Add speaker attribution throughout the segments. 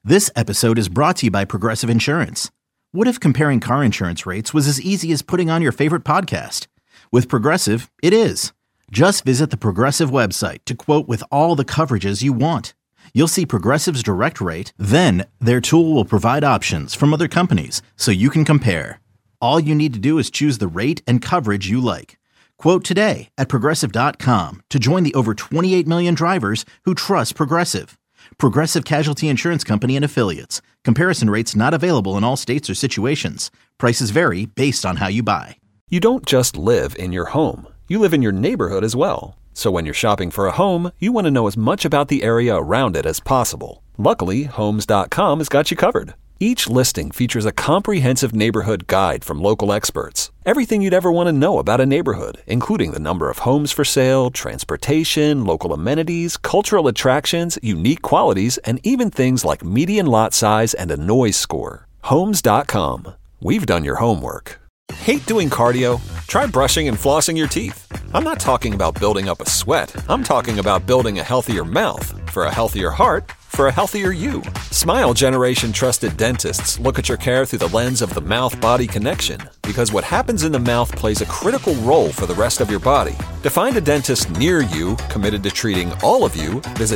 Speaker 1: This episode is brought to you by Progressive Insurance. What if comparing car insurance rates was as easy as putting on your favorite podcast? With Progressive, it is. Just visit the Progressive website to quote with all the coverages you want. You'll see Progressive's direct rate, then their tool will provide options from other companies so you can compare. All you need to do is choose the rate and coverage you like. Quote today at Progressive.com to join the over 28 million drivers who trust Progressive. Progressive Casualty Insurance Company and Affiliates. Comparison rates not available in all states or situations. Prices vary based on how you buy.
Speaker 2: You don't just live in your home. You live in your neighborhood as well. So when you're shopping for a home, you want to know as much about the area around it as possible. Luckily, Homes.com has got you covered. Each listing features a comprehensive neighborhood guide from local experts. Everything you'd ever want to know about a neighborhood, including the number of homes for sale, transportation, local amenities, cultural attractions, unique qualities, and even things like median lot size and a noise score. Homes.com. We've done your homework. Hate doing cardio? Try brushing and flossing your teeth. I'm not talking about building up a sweat. I'm talking about building a healthier mouth. For a healthier heart, for a healthier you. Smile Generation trusted dentists look at your care through the lens of the mouth-body connection, because what happens in the mouth plays a critical role for the rest of your body. To find a dentist near you committed to treating all of you, visit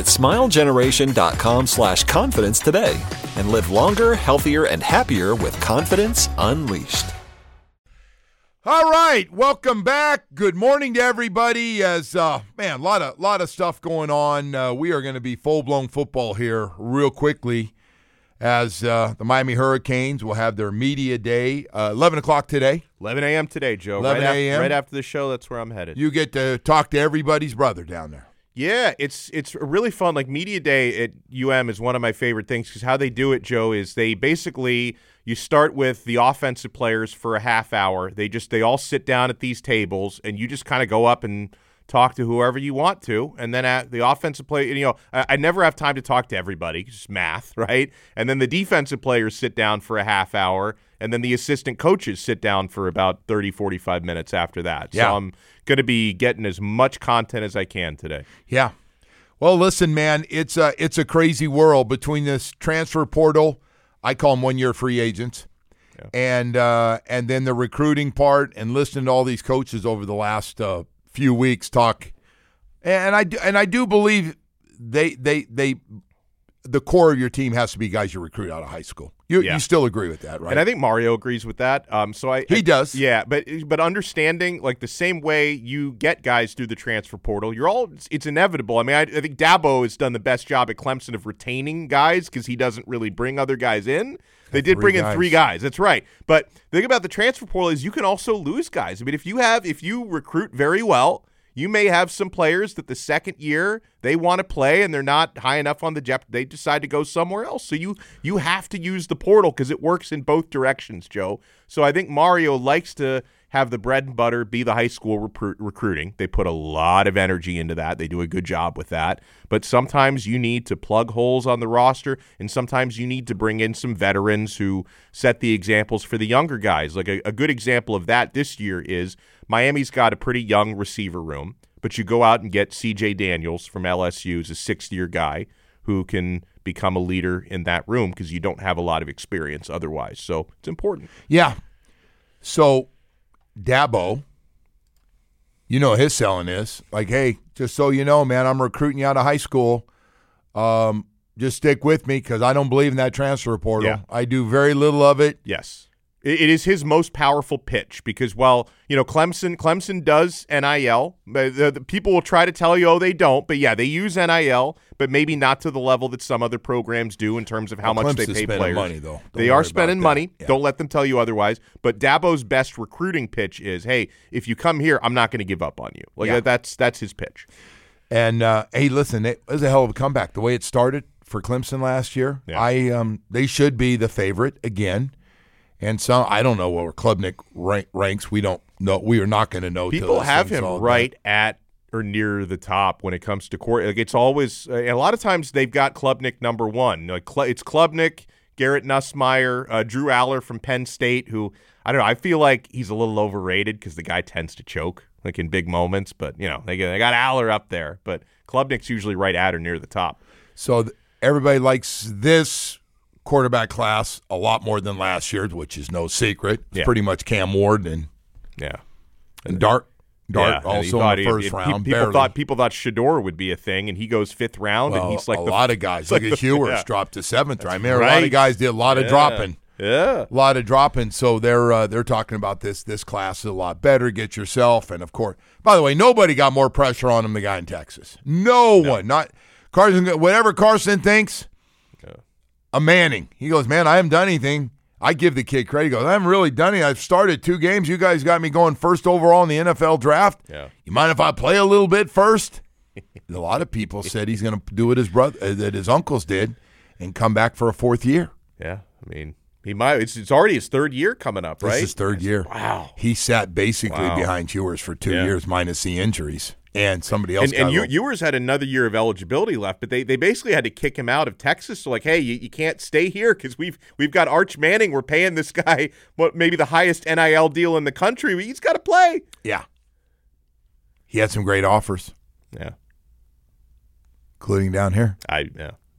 Speaker 2: smilegeneration.com/confidence today and live longer, healthier, and happier with confidence unleashed.
Speaker 3: All right, welcome back. Good morning to everybody. As a lot of stuff going on. We are going to be full-blown football here real quickly, as the Miami Hurricanes will have their media day 11 o'clock today.
Speaker 4: 11 a.m. today, Joe.
Speaker 3: 11 a.m.
Speaker 4: Right after the show, that's where I'm headed.
Speaker 3: You get to talk to everybody's brother down there.
Speaker 4: Yeah, it's really fun. Like, media day at UM is one of my favorite things, because how they do it, Joe, is they basically – you start with the offensive players for a half hour. They all sit down at these tables, and you just kind of go up and talk to whoever you want to. And then at the offensive player, I never have time to talk to everybody. It's just math, right? And then the defensive players sit down for a half hour, and then the assistant coaches sit down for about 30, 45 minutes after that.
Speaker 3: Yeah.
Speaker 4: So I'm going to be getting as much content as I can today.
Speaker 3: Yeah. Well, listen, man, it's a crazy world between this transfer portal. I call them one-year free agents, and then the recruiting part, and listening to all these coaches over the last few weeks talk, and I do believe the core of your team has to be guys you recruit out of high school. You still agree with that, right?
Speaker 4: And I think Mario agrees with that.
Speaker 3: He does.
Speaker 4: Yeah, but understanding, like, the same way you get guys through the transfer portal, it's inevitable. I mean, I think Dabo has done the best job at Clemson of retaining guys, because he doesn't really bring other guys in. They did bring in 3 guys. That's right. But the thing about the transfer portal is you can also lose guys. I mean, if you recruit very well, you may have some players that the second year they want to play and they're not high enough on the depth. They decide to go somewhere else. So you have to use the portal, because it works in both directions, Joe. So I think Mario likes to have the bread and butter be the high school recruiting. They put a lot of energy into that. They do a good job with that. But sometimes you need to plug holes on the roster, and sometimes you need to bring in some veterans who set the examples for the younger guys. Like a good example of that this year is Miami's got a pretty young receiver room, but you go out and get C.J. Daniels from LSU, who's a 6th-year guy who can become a leader in that room, because you don't have a lot of experience otherwise. So it's important.
Speaker 3: Yeah. So Dabo, his selling is like, hey, just so you know, man, I'm recruiting you out of high school. Just stick with me, because I don't believe in that transfer portal.
Speaker 4: Yeah.
Speaker 3: I do very little of it.
Speaker 4: Yes. It is his most powerful pitch, because, Clemson does NIL. The people will try to tell you, they don't. But, yeah, they use NIL, but maybe not to the level that some other programs do in terms of how much they pay players.
Speaker 3: Money, though.
Speaker 4: They are spending money.
Speaker 3: Yeah.
Speaker 4: Don't let them tell you otherwise. But Dabo's best recruiting pitch is, hey, if you come here, I'm not going to give up on you. That's his pitch.
Speaker 3: And, hey, listen, it was a hell of a comeback. The way it started for Clemson last year, they should be the favorite again. And so I don't know where Klubnik ranks. We don't know. We are not going to know.
Speaker 4: People have him right at or near the top when it comes to court. Like, it's always a lot of times they've got Klubnik number one. Like, it's Klubnik, Garrett Nussmeier, Drew Aller from Penn State, who I don't know. I feel like he's a little overrated because the guy tends to choke like in big moments. But you know they got Aller up there, but Klubnik's usually right at or near the top.
Speaker 3: So everybody likes this quarterback class a lot more than last year's, which is no secret. It's pretty much Cam Ward and Dart also in the first round.
Speaker 4: People thought Shedeur would be a thing, and he goes 5th round, and he's like
Speaker 3: a lot of guys. Look at Ewers dropped to 7th round. A lot of guys did a lot of dropping.
Speaker 4: Yeah,
Speaker 3: a lot of dropping. So they're talking about this class is a lot better. Get yourself, and of course, by the way, nobody got more pressure on him than the guy in Texas. No one, not Carson. Whatever Carson thinks, a Manning. He goes, man, I haven't done anything. I give the kid credit. He goes, I haven't really done anything. I've started 2 games. You guys got me going 1st overall in the NFL draft. Yeah. You mind if I play a little bit first? A lot of people said he's going to do what that his uncles did, and come back for a 4th year.
Speaker 4: Yeah, I mean. He might. It's already his 3rd year coming up, right?
Speaker 3: This is his 3rd year.
Speaker 4: Wow.
Speaker 3: He sat basically behind Ewers for 2 years, minus the injuries, and somebody else.
Speaker 4: And Ewers had another year of eligibility left, but they basically had to kick him out of Texas. So like, hey, you can't stay here because we've got Arch Manning. We're paying this guy maybe the highest NIL deal in the country. He's got to play.
Speaker 3: Yeah. He had some great offers.
Speaker 4: Yeah.
Speaker 3: Including down here.
Speaker 4: I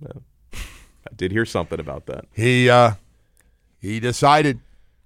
Speaker 4: did hear something about that.
Speaker 3: He decided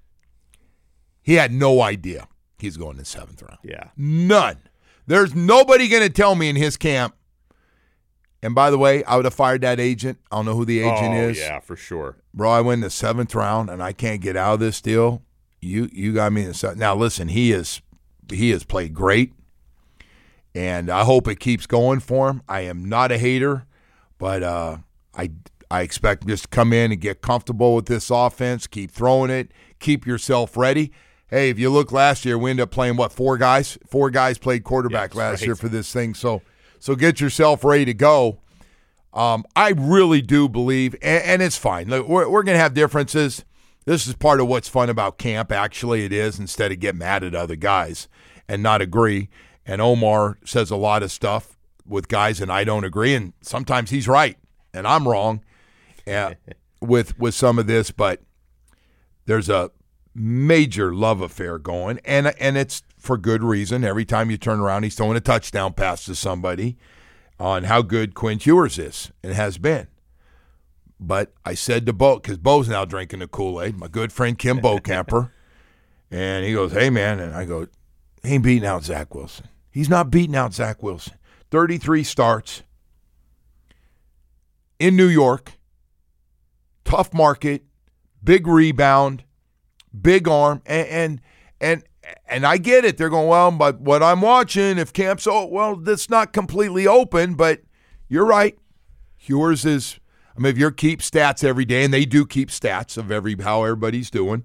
Speaker 3: he had no idea he's going to 7th round.
Speaker 4: Yeah.
Speaker 3: None. There's nobody going to tell me in his camp. And by the way, I would have fired that agent. I don't know who the agent is.
Speaker 4: Yeah, for sure.
Speaker 3: Bro, I went in the 7th round, and I can't get out of this deal. You got me in the 7th. Now, listen, he has played great, and I hope it keeps going for him. I am not a hater, but I expect him just to come in and get comfortable with this offense, keep throwing it, keep yourself ready. Hey, if you look last year, we ended up playing, 4 guys? 4 guys played quarterback last year for this thing. So get yourself ready to go. I really do believe, and it's fine. Look, we're going to have differences. This is part of what's fun about camp. Actually, it is, instead of get mad at other guys and not agree. And Omar says a lot of stuff with guys, and I don't agree. And sometimes he's right, and I'm wrong. With some of this, but there's a major love affair going, and it's for good reason. Every time you turn around, he's throwing a touchdown pass to somebody on how good Quinn Ewers is and has been. But I said to Bo, because Bo's now drinking the Kool-Aid, my good friend Kim Bocamper, and he goes, hey, man, and I go, he ain't beating out Zach Wilson. He's not beating out Zach Wilson. 33 starts in New York. Tough market, big rebound, big arm, and I get it. They're going, well, but what I'm watching, if camp's that's not completely open, but you're right. Ewers is, if you keep stats every day, and they do keep stats of how everybody's doing.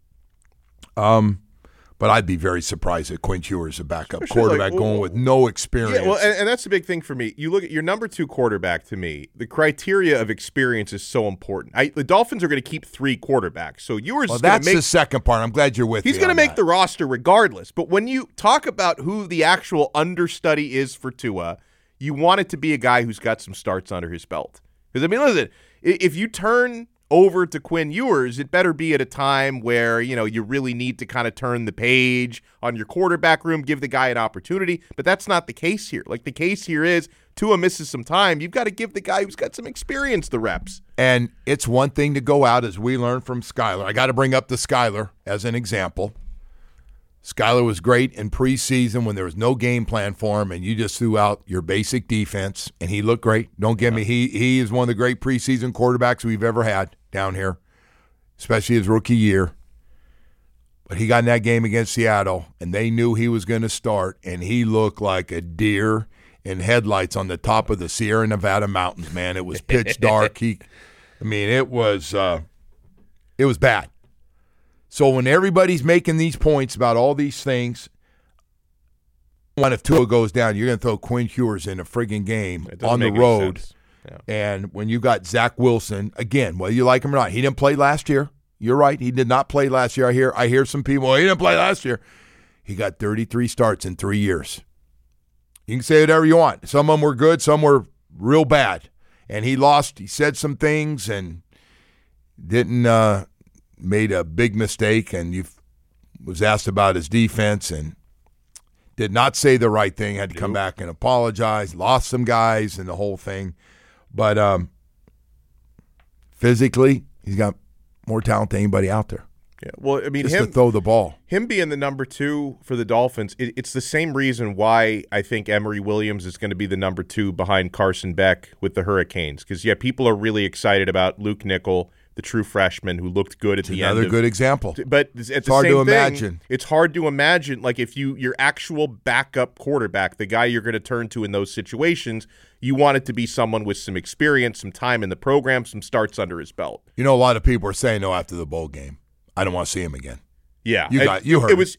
Speaker 3: But I'd be very surprised at Quinn Ewers, a backup quarterback, going with no experience.
Speaker 4: Yeah, well, and that's the big thing for me. You look at your number 2 quarterback. To me, the criteria of experience is so important. The Dolphins are going to keep 3 quarterbacks, so Ewers is going to make
Speaker 3: the second part. I'm glad you're with me.
Speaker 4: He's going to make the roster regardless. But when you talk about who the actual understudy is for Tua, you want it to be a guy who's got some starts under his belt. Because listen, if you turn over to Quinn Ewers, it better be at a time where, you really need to kind of turn the page on your quarterback room, give the guy an opportunity. But that's not the case here. Like, the case here is Tua misses some time. You've got to give the guy who's got some experience the reps.
Speaker 3: And it's one thing to go out, as we learned from Skyler. I got to bring up the Skyler as an example. Skyler was great in preseason when there was no game plan for him, and you just threw out your basic defense, and he looked great. Don't get me. He is one of the great preseason quarterbacks we've ever had down here, especially his rookie year. But he got in that game against Seattle, and they knew he was going to start, and he looked like a deer in headlights on the top of the Sierra Nevada mountains, man. It was pitch dark. It was bad. So when everybody's making these points about all these things, if Tua goes down, you're going to throw Quinn Ewers in a friggin' game on the road. Yeah. And when you got Zach Wilson, again, whether you like him or not, he didn't play last year. You're right. He did not play last year. I hear some people, he didn't play last year. He got 33 starts in 3 years. You can say whatever you want. Some of them were good. Some were real bad. And he lost. He said some things and didn't made a big mistake, and you was asked about his defense and did not say the right thing, had to come back and apologize, lost some guys and the whole thing. But physically, He's got more talent than anybody out there.
Speaker 4: Yeah. Well, I mean,
Speaker 3: just to throw the ball.
Speaker 4: Him being the number 2 for the Dolphins, it's the same reason why I think Emory Williams is going to be the number 2 behind Carson Beck with the Hurricanes. Because, people are really excited about Luke Nickel, the true freshman who looked good at the end.
Speaker 3: Another good example.
Speaker 4: But it's
Speaker 3: hard to imagine.
Speaker 4: It's hard to imagine, like, if your actual backup quarterback, the guy you're going to turn to in those situations, you want it to be someone with some experience, some time in the program, some starts under his belt.
Speaker 3: A lot of people are saying, no, after the bowl game, I don't want to see him again.
Speaker 4: Yeah,
Speaker 3: you heard
Speaker 4: it was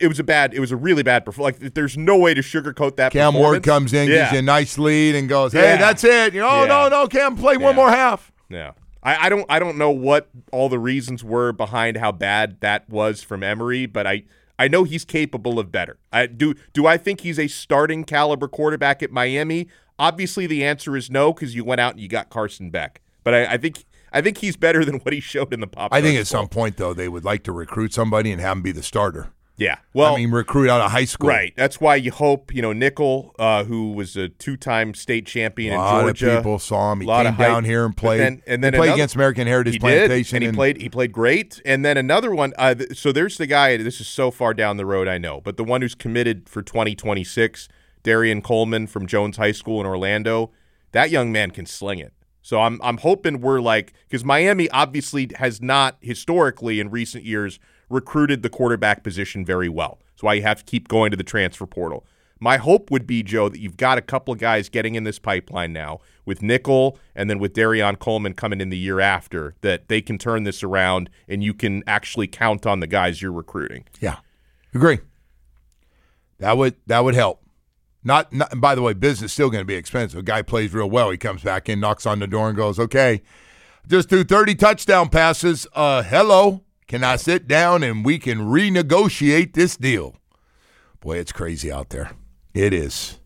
Speaker 4: a really bad performance. Like, there's no way to sugarcoat that.
Speaker 3: Cam Ward comes in, gives you a nice lead, and goes, "Hey, that's it." No, Cam, play one more half.
Speaker 4: Yeah, I don't know what all the reasons were behind how bad that was from Emory, but I know he's capable of better. Do I think he's a starting caliber quarterback at Miami? Obviously, the answer is no, because you went out and you got Carson Beck. But I think he's better than what he showed in the Pop.
Speaker 3: I think at some point, though, they would like to recruit somebody and have him be the starter.
Speaker 4: Yeah. Well,
Speaker 3: recruit out of high school.
Speaker 4: Right. That's why you hope, Nickel, who was a 2-time state champion in Georgia.
Speaker 3: A lot of people saw him. He came down here and played. And then he played against American Heritage Plantation.
Speaker 4: And he played great. And then another one, so there's the guy, this is so far down the road, I know, but the one who's committed for 2026, Darian Coleman from Jones High School in Orlando, that young man can sling it. So I'm hoping we're because Miami obviously has not historically in recent years recruited the quarterback position very well. That's why you have to keep going to the transfer portal. My hope would be, Joe, that you've got a couple of guys getting in this pipeline now with Nickel and then with Darian Coleman coming in the year after, that they can turn this around and you can actually count on the guys you're recruiting.
Speaker 3: Yeah, agree. That would help. Not by the way, business is still going to be expensive. A guy plays real well. He comes back in, knocks on the door, and goes, okay, just threw 30 touchdown passes. Hello, can I sit down and we can renegotiate this deal? Boy, it's crazy out there. It is.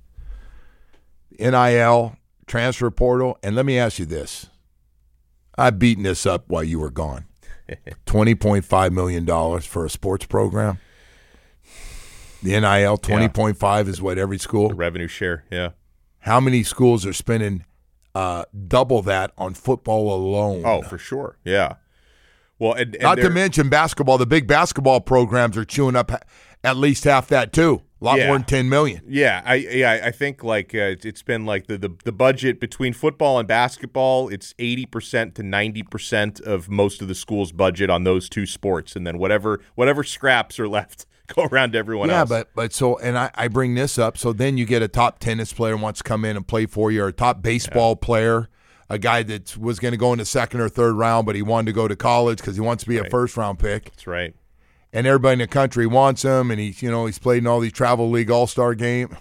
Speaker 3: NIL, transfer portal, and let me ask you this. I've beaten this up while you were gone. $20.5 million for a sports program. The NIL, 20.5 is what every school?
Speaker 4: The revenue share, yeah.
Speaker 3: How many schools are spending double that on football alone?
Speaker 4: Oh, for sure, yeah. Well, and
Speaker 3: not to mention basketball. The big basketball programs are chewing up at least half that too. A lot more than $10 million.
Speaker 4: Yeah, I think it's been like the budget between football and basketball. It's 80% to 90% of most of the school's budget on those two sports, and then whatever scraps are left go around to everyone else.
Speaker 3: Yeah, but so, and I bring this up, so then you get a top tennis player wants to come in and play for you, or a top baseball player, a guy that was going to go in the second or third round, but he wanted to go to college because he wants to be a first-round pick.
Speaker 4: That's right.
Speaker 3: And everybody in the country wants him, and he's played in all these travel league all-star games.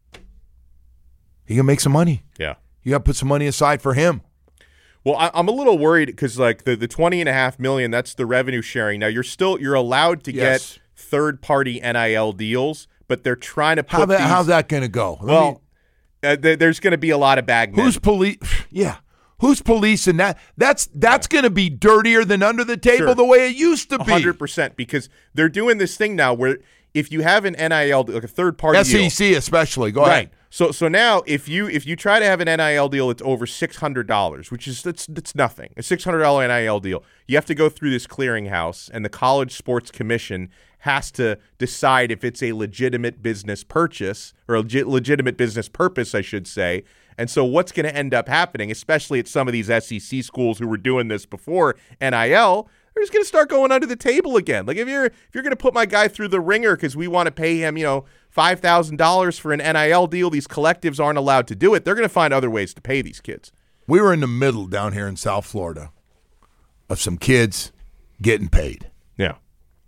Speaker 3: He can make some money.
Speaker 4: Yeah.
Speaker 3: You got to put some money aside for him.
Speaker 4: Well, I'm a little worried because the $20.5 million, that's the revenue sharing. Now you're allowed to get third-party NIL deals, but they're trying to put
Speaker 3: how's that going to go?
Speaker 4: There's going to be a lot of bag men.
Speaker 3: Who's police? Yeah. Who's policing that? That's going to be dirtier than under the table the way it used to be.
Speaker 4: 100%, because they're doing this thing now where if you have an NIL, like a third-party deal.
Speaker 3: SEC especially. Go ahead.
Speaker 4: So now if you try to have an NIL deal that's over $600, which is that's nothing, a $600 NIL deal, you have to go through this clearinghouse, and the College Sports Commission has to decide if it's a legitimate business purchase or a legitimate business purpose, I should say. And so what's going to end up happening, especially at some of these SEC schools who were doing this before NIL, they're just going to start going under the table again. Like if you're going to put my guy through the ringer because we want to pay him, $5,000 for an NIL deal, these collectives aren't allowed to do it. They're going to find other ways to pay these kids.
Speaker 3: We were in the middle down here in South Florida of some kids getting paid.
Speaker 4: Yeah.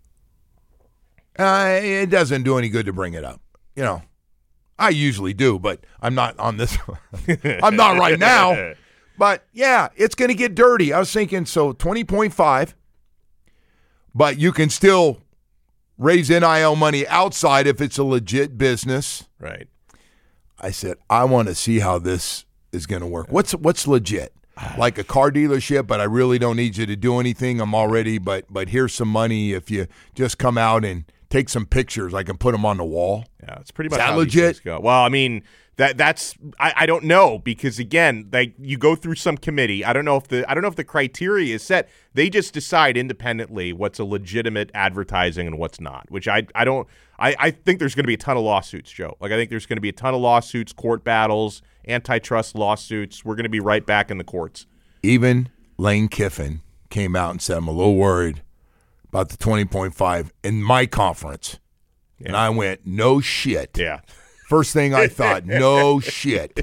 Speaker 3: It doesn't do any good to bring it up. I usually do, but I'm not on this. I'm not right now. But, yeah, it's going to get dirty. I was thinking, so 20.5, but you can still raise NIL money outside if it's a legit business.
Speaker 4: Right.
Speaker 3: I said, I want to see how this is going to work. What's legit? Like a car dealership, but I really don't need you to do anything. I'm already, but here's some money if you just come out and take some pictures. I can put them on the wall.
Speaker 4: Yeah, it's pretty much
Speaker 3: is that
Speaker 4: how
Speaker 3: legit?
Speaker 4: these things go. Well, I mean, That's I don't know, because again, like, you go through some committee. I don't know if the criteria is set. They just decide independently what's a legitimate advertising and what's not. Which I think there's going to be a ton of lawsuits, Joe. Like, I think there's going to be a ton of lawsuits, court battles, antitrust lawsuits. We're going to be right back in the courts.
Speaker 3: Even Lane Kiffin came out and said, I'm a little worried about the 20.5 in my conference. Yeah. And I went, no shit.
Speaker 4: Yeah.
Speaker 3: First thing I thought, no shit.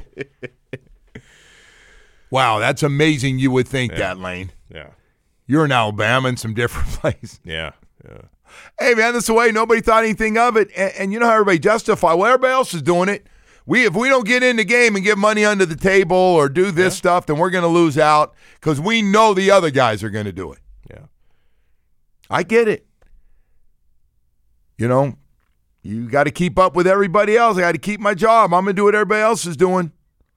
Speaker 3: Wow, that's amazing you would think that, Lane.
Speaker 4: Yeah.
Speaker 3: You're in Alabama in some different place.
Speaker 4: Yeah.
Speaker 3: Hey, man, that's the way. Nobody thought anything of it. And you know how everybody justify, well, everybody else is doing it. If we don't get in the game and get money under the table or do this stuff, then we're going to lose out because we know the other guys are going to do it.
Speaker 4: Yeah.
Speaker 3: I get it. You know, you got to keep up with everybody else. I got to keep my job. I'm going to do what everybody else is doing.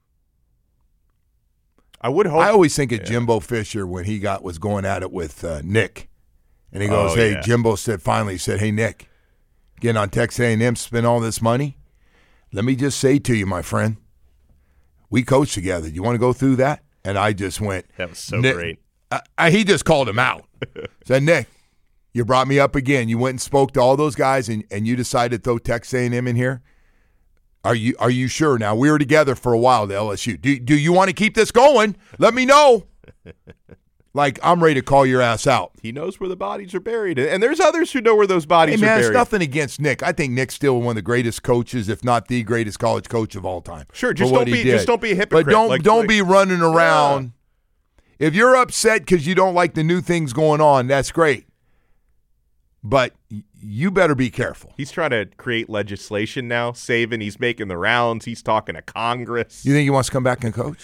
Speaker 4: I would hope.
Speaker 3: I always think of Jimbo Fisher when he was going at it with Nick. And he goes, Jimbo finally said, hey, Nick, getting on Texas A&M, spend all this money. Let me just say to you, my friend, we coached together. Do you want to go through that? And I just went.
Speaker 4: That was so great.
Speaker 3: He just called him out. Said, Nick, you brought me up again. You went and spoke to all those guys, and you decided to throw Texas A&M in here? Are you sure? Now, we were together for a while at LSU. Do you want to keep this going? Let me know. Like, I'm ready to call your ass out.
Speaker 4: He knows where the bodies are buried. And there's others who know where those bodies are buried.
Speaker 3: It's nothing against Nick. I think Nick's still one of the greatest coaches, if not the greatest college coach of all time.
Speaker 4: Sure, just don't be a hypocrite.
Speaker 3: But don't be running around. Yeah. If you're upset because you don't like the new things going on, that's great. But you better be careful.
Speaker 4: He's trying to create legislation now, Saban. He's making the rounds. He's talking to Congress.
Speaker 3: You think he wants to come back and coach?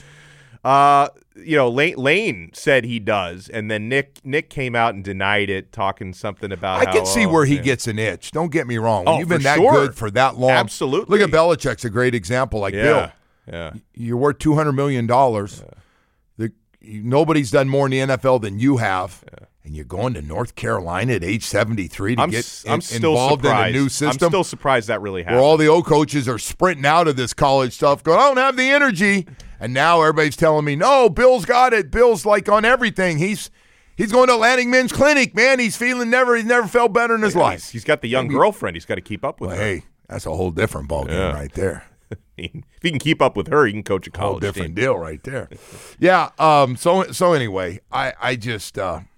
Speaker 4: Lane said he does, and then Nick came out and denied it, talking something about
Speaker 3: I can see where he gets an itch. Don't get me wrong. When you've been that good for that long.
Speaker 4: Absolutely.
Speaker 3: Look at Belichick's a great example, like Bill.
Speaker 4: Yeah.
Speaker 3: You're worth $200 million. Nobody's done more in the NFL than you have. Yeah. And you're going to North Carolina at age 73 to get involved in a new system.
Speaker 4: I'm still surprised that really happened.
Speaker 3: Where all the old coaches are sprinting out of this college stuff going, I don't have the energy. And now everybody's telling me, no, Bill's got it. Bill's like on everything. He's going to Atlantic Men's Clinic, man. He's never felt better in his life.
Speaker 4: He's got the young girlfriend. He's got to keep up with her.
Speaker 3: Hey, that's a whole different ballgame right there.
Speaker 4: If he can keep up with her, he can coach a college
Speaker 3: whole different
Speaker 4: team.
Speaker 3: Deal right there. Yeah. So anyway, I just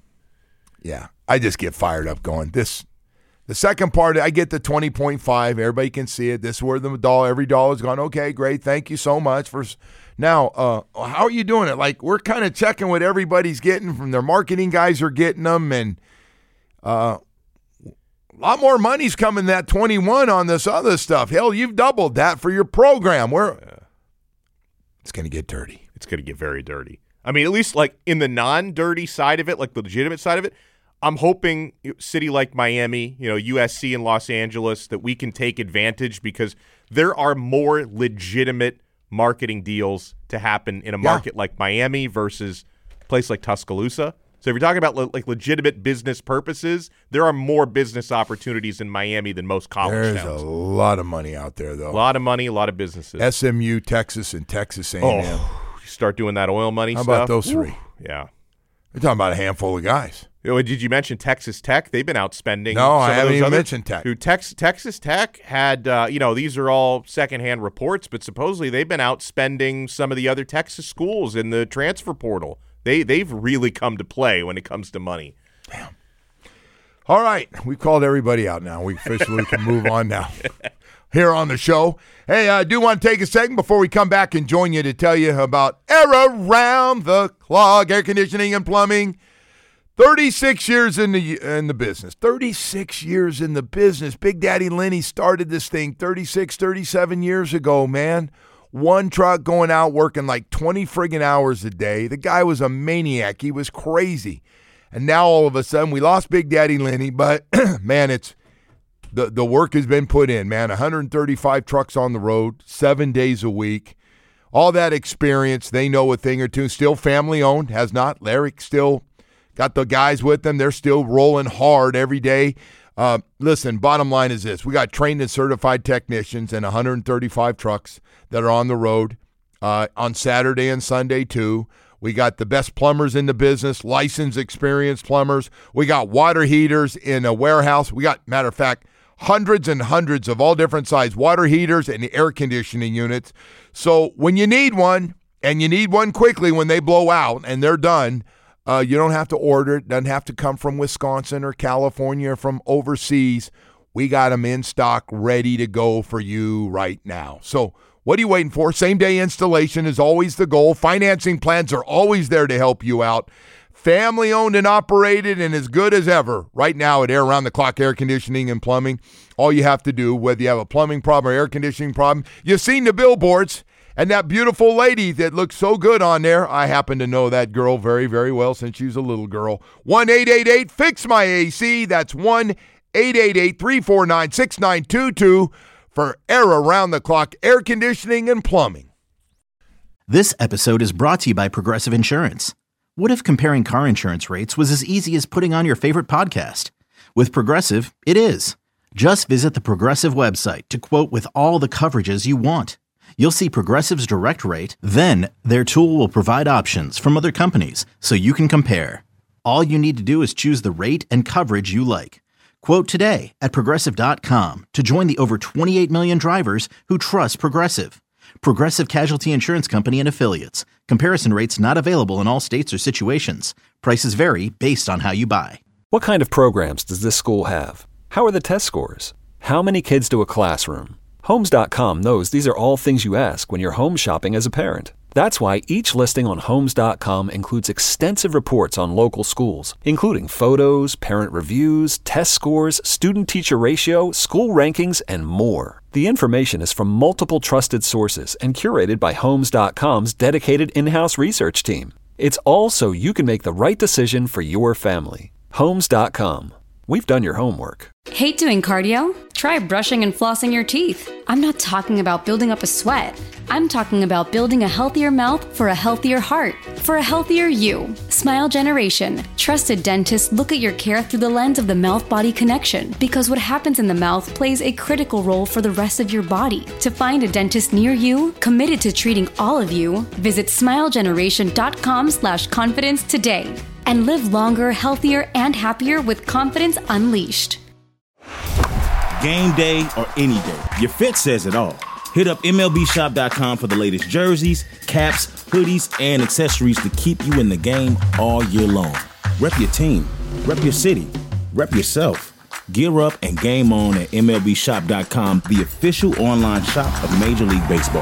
Speaker 3: get fired up going this. The second part, I get the 20.5. Everybody can see it. This is where every dollar's gone. Okay, great. Thank you so much for. Now, how are you doing it? Like, we're kind of checking what everybody's getting from their marketing guys are getting them, and a lot more money's coming that 21 on this other stuff. Hell, you've doubled that for your program. It's going to get dirty.
Speaker 4: It's going to get very dirty. I mean, at least like in the non-dirty side of it, like the legitimate side of it, I'm hoping city like Miami, USC and Los Angeles, that we can take advantage because there are more legitimate marketing deals to happen in a market like Miami versus a place like Tuscaloosa. So if you're talking about like legitimate business purposes, there are more business opportunities in Miami than most college towns.
Speaker 3: There's a lot of money out there, though.
Speaker 4: A lot of money, a lot of businesses.
Speaker 3: SMU, Texas, and Texas A&M.
Speaker 4: Oh, you start doing that oil money stuff.
Speaker 3: How about those three?
Speaker 4: Yeah.
Speaker 3: We're talking about a handful of guys.
Speaker 4: Did you mention Texas Tech? They've been outspending.
Speaker 3: No, I haven't even mentioned Tech.
Speaker 4: Texas Tech had, these are all secondhand reports, but supposedly they've been outspending some of the other Texas schools in the transfer portal. They've really come to play when it comes to money.
Speaker 3: Damn. All right, we've called everybody out now. We officially can move on now here on the show. Hey, I do want to take a second before we come back and join you to tell you about Around the Clock Air Conditioning and Plumbing. 36 years in the business. 36 years in the business. Big Daddy Lenny started this thing 37 years ago, man. One truck going out working like 20 friggin' hours a day. The guy was a maniac. He was crazy. And now all of a sudden we lost Big Daddy Lenny, but man, it's the work has been put in, man. 135 trucks on the road, 7 days a week. All that experience, they know a thing or two. Still family owned, has not. Larry still got the guys with them. They're still rolling hard every day. Listen, bottom line is this. We got trained and certified technicians and 135 trucks that are on the road on Saturday and Sunday, too. We got the best plumbers in the business, licensed, experienced plumbers. We got water heaters in a warehouse. We got, matter of fact, hundreds and hundreds of all different size water heaters and air conditioning units. So when you need one, and you need one quickly when they blow out and they're done, you don't have to order it. It doesn't have to come from Wisconsin or California or from overseas. We got them in stock, ready to go for you right now. So what are you waiting for? Same-day installation is always the goal. Financing plans are always there to help you out. Family-owned and operated and as good as ever right now at Around the Clock Air Conditioning and Plumbing. All you have to do, whether you have a plumbing problem or air conditioning problem, you've seen the billboards. And that beautiful lady that looks so good on there, I happen to know that girl very, very well since she was a little girl. 1-888-FIX-MY-AC. That's 1-888-349-6922 for Around the Clock Air Conditioning and Plumbing.
Speaker 1: This episode is brought to you by Progressive Insurance. What if comparing car insurance rates was as easy as putting on your favorite podcast? With Progressive, it is. Just visit the Progressive website to quote with all the coverages you want. You'll see Progressive's direct rate, then their tool will provide options from other companies so you can compare. All you need to do is choose the rate and coverage you like. Quote today at Progressive.com to join the over 28 million drivers who trust Progressive. Progressive Casualty Insurance Company and Affiliates. Comparison rates not available in all states or situations. Prices vary based on how you buy.
Speaker 2: What kind of programs does this school have? How are the test scores? How many kids do a classroom? Homes.com knows these are all things you ask when you're home shopping as a parent. That's why each listing on Homes.com includes extensive reports on local schools, including photos, parent reviews, test scores, student-teacher ratio, school rankings, and more. The information is from multiple trusted sources and curated by Homes.com's dedicated in-house research team. It's all so you can make the right decision for your family. Homes.com. We've done your homework.
Speaker 5: Hate doing cardio? Try brushing and flossing your teeth. I'm not talking about building up a sweat. I'm talking about building a healthier mouth for a healthier heart, for a healthier you. Smile Generation. Trusted dentists look at your care through the lens of the mouth-body connection because what happens in the mouth plays a critical role for the rest of your body. To find a dentist near you, committed to treating all of you, visit smilegeneration.com/confidence today. And live longer, healthier, and happier with confidence unleashed.
Speaker 6: Game day or any day, your fit says it all. Hit up MLBshop.com for the latest jerseys, caps, hoodies, and accessories to keep you in the game all year long. Rep your team, rep your city, rep yourself. Gear up and game on at MLBshop.com, the official online shop of Major League Baseball.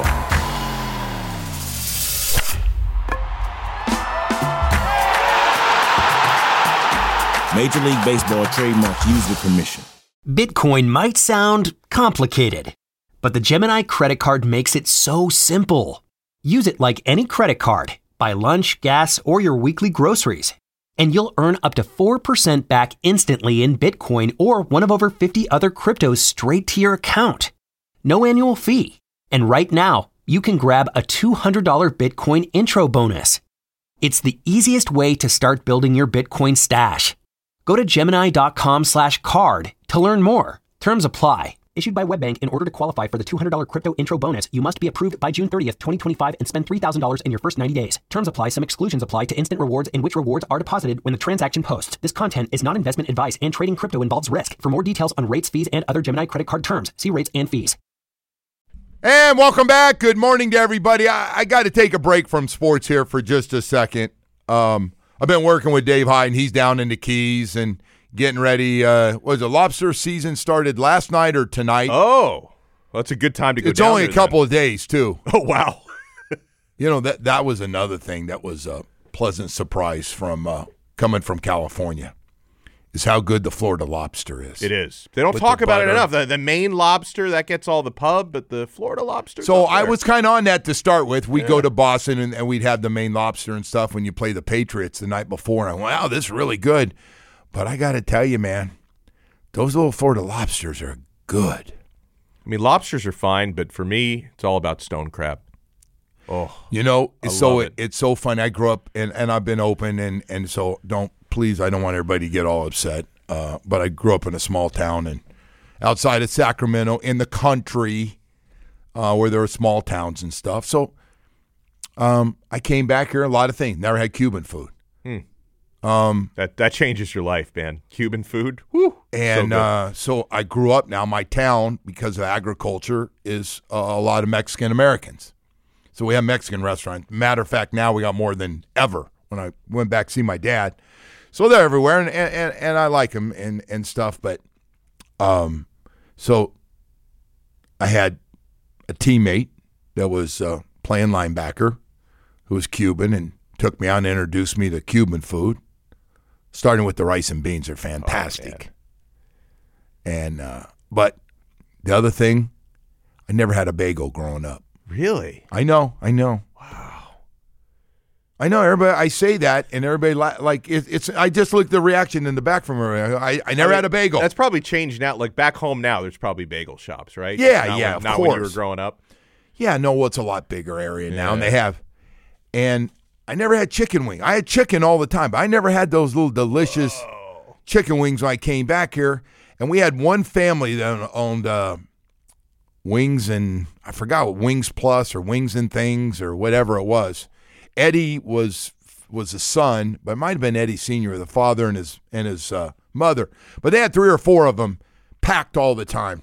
Speaker 6: Major League Baseball trademark used with permission.
Speaker 7: Bitcoin might sound complicated, but the Gemini credit card makes it so simple. Use it like any credit card. Buy lunch, gas, or your weekly groceries, and you'll earn up to 4% back instantly in Bitcoin or one of over 50 other cryptos straight to your account. No annual fee. And right now, you can grab a $200 Bitcoin intro bonus. It's the easiest way to start building your Bitcoin stash. Go to Gemini.com/card to learn more. Terms apply. Issued by WebBank. In order to qualify for the $200 crypto intro bonus, you must be approved by June 30th, 2025 and spend $3,000 in your first 90 days. Terms apply. Some exclusions apply to instant rewards in which rewards are deposited when the transaction posts. This content is not investment advice and trading crypto involves risk. For more details on rates, fees, and other Gemini credit card terms, see rates and fees.
Speaker 3: And welcome back. Good morning to everybody. I got to take a break from sports here for just a second. I've been working with Dave Hyde, and he's down in the Keys and getting ready. Was it lobster season started last night or tonight?
Speaker 4: Oh, that's a good time to go down.
Speaker 3: It's only a couple of days, too.
Speaker 4: Oh, wow.
Speaker 3: You know, that was another thing that was a pleasant surprise from coming from California, is how good the Florida lobster is.
Speaker 4: It is. They don't talk about it enough. The Maine lobster, that gets all the pub, but the Florida lobster.
Speaker 3: So I was kind of on that to start with. We'd go to Boston, and we'd have the Maine lobster and stuff when you play the Patriots the night before. And I went, wow, this is really good. But I got to tell you, man, those little Florida lobsters are good.
Speaker 4: I mean, lobsters are fine, but for me, it's all about stone crab. Oh,
Speaker 3: you know, it's so fun. I grew up, and I've been open, and so please, I don't want everybody to get all upset. but I grew up in a small town and outside of Sacramento in the country where there are small towns and stuff. So I came back here, a lot of things. Never had Cuban food.
Speaker 4: That changes your life, man. Cuban food. Woo.
Speaker 3: And so I grew up now. My town, because of agriculture, is a lot of Mexican Americans. So we have Mexican restaurants. Matter of fact, now we got more than ever when I went back to see my dad. So they're everywhere, and I like them and stuff. But so I had a teammate that was playing linebacker who was Cuban and took me out and introduced me to Cuban food. Starting with the rice and beans are fantastic. And but the other thing, I never had a bagel growing up.
Speaker 4: Really?
Speaker 3: I know. Wow. I know. Everybody. I say that, and everybody like it's. I just looked at the reaction in the back from her. I never had a bagel.
Speaker 4: That's probably changed now. Like back home now, there's probably bagel shops, right?
Speaker 3: Yeah,
Speaker 4: Not
Speaker 3: of
Speaker 4: when you were
Speaker 3: course.
Speaker 4: growing up.
Speaker 3: Yeah, no, it's a lot bigger area now, and they have. And I never had chicken wing. I had chicken all the time, but I never had those little delicious chicken wings when I came back here. And we had one family that owned Wings and I forgot what Wings Plus or Wings and Things or whatever it was. Eddie was the son, but it might have been Eddie Sr., the father and his mother. But they had 3 or 4 of them packed all the time.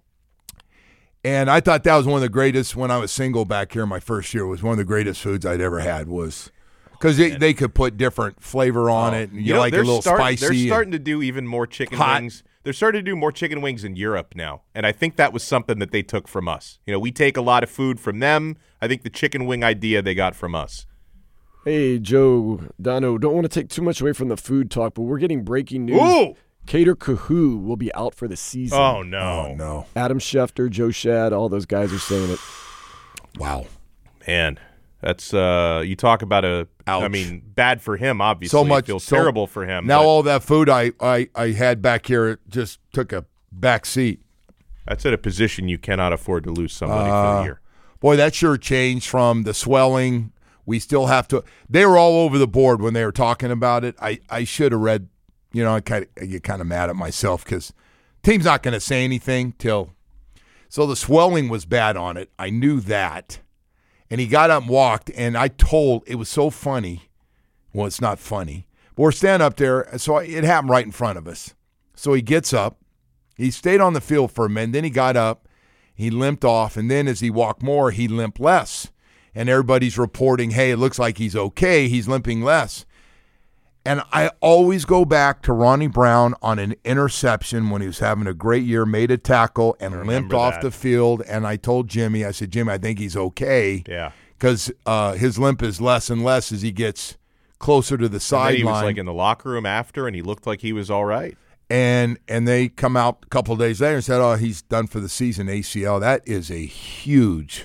Speaker 3: And I thought that was one of the greatest, when I was single back here my first year, was one of the greatest foods I'd ever had, was because they could put different flavor on it. And you like it a little spicy.
Speaker 4: They're starting to do even more chicken wings. They're starting to do more chicken wings in Europe now. And I think that was something that they took from us. You know, we take a lot of food from them. I think the chicken wing idea they got from us.
Speaker 8: Hey, Joe, Dono, don't want to take too much away from the food talk, but we're getting breaking news.
Speaker 4: Ooh!
Speaker 8: Kader Kohou will be out for the season.
Speaker 4: Oh, no.
Speaker 3: Oh, no.
Speaker 8: Adam Schefter, Joe Shad, all those guys are saying it.
Speaker 3: Wow.
Speaker 4: Man, that's you talk about
Speaker 3: Ouch.
Speaker 4: I mean, bad for him, obviously.
Speaker 3: So much.
Speaker 4: It feels terrible for him.
Speaker 3: Now
Speaker 4: but
Speaker 3: all that food I had back here, it just took a back seat.
Speaker 4: that's at a position you cannot afford to lose somebody for the year.
Speaker 3: Boy, that sure changed from the swelling. We still have to. They were all over the board when they were talking about it. I should have read. You know, I get kind of mad at myself because team's not going to say anything till. So the swelling was bad on it. I knew that. And he got up and walked, and it was so funny. Well, it's not funny. But we're standing up there, so it happened right in front of us. So he gets up. He stayed on the field for a minute. Then he got up. He limped off, and then as he walked more, he limped less. And everybody's reporting, hey, it looks like he's okay. He's limping less. And I always go back to Ronnie Brown on an interception when he was having a great year, made a tackle, and limped off the field. And I told Jimmy, I said, Jimmy, I think he's okay.
Speaker 4: Yeah.
Speaker 3: Because his limp is less and less as he gets closer to the sideline.
Speaker 4: He was like in the locker room after, and he looked like he was all right.
Speaker 3: And they come out a couple of days later and said, oh, he's done for the season, ACL. That is a huge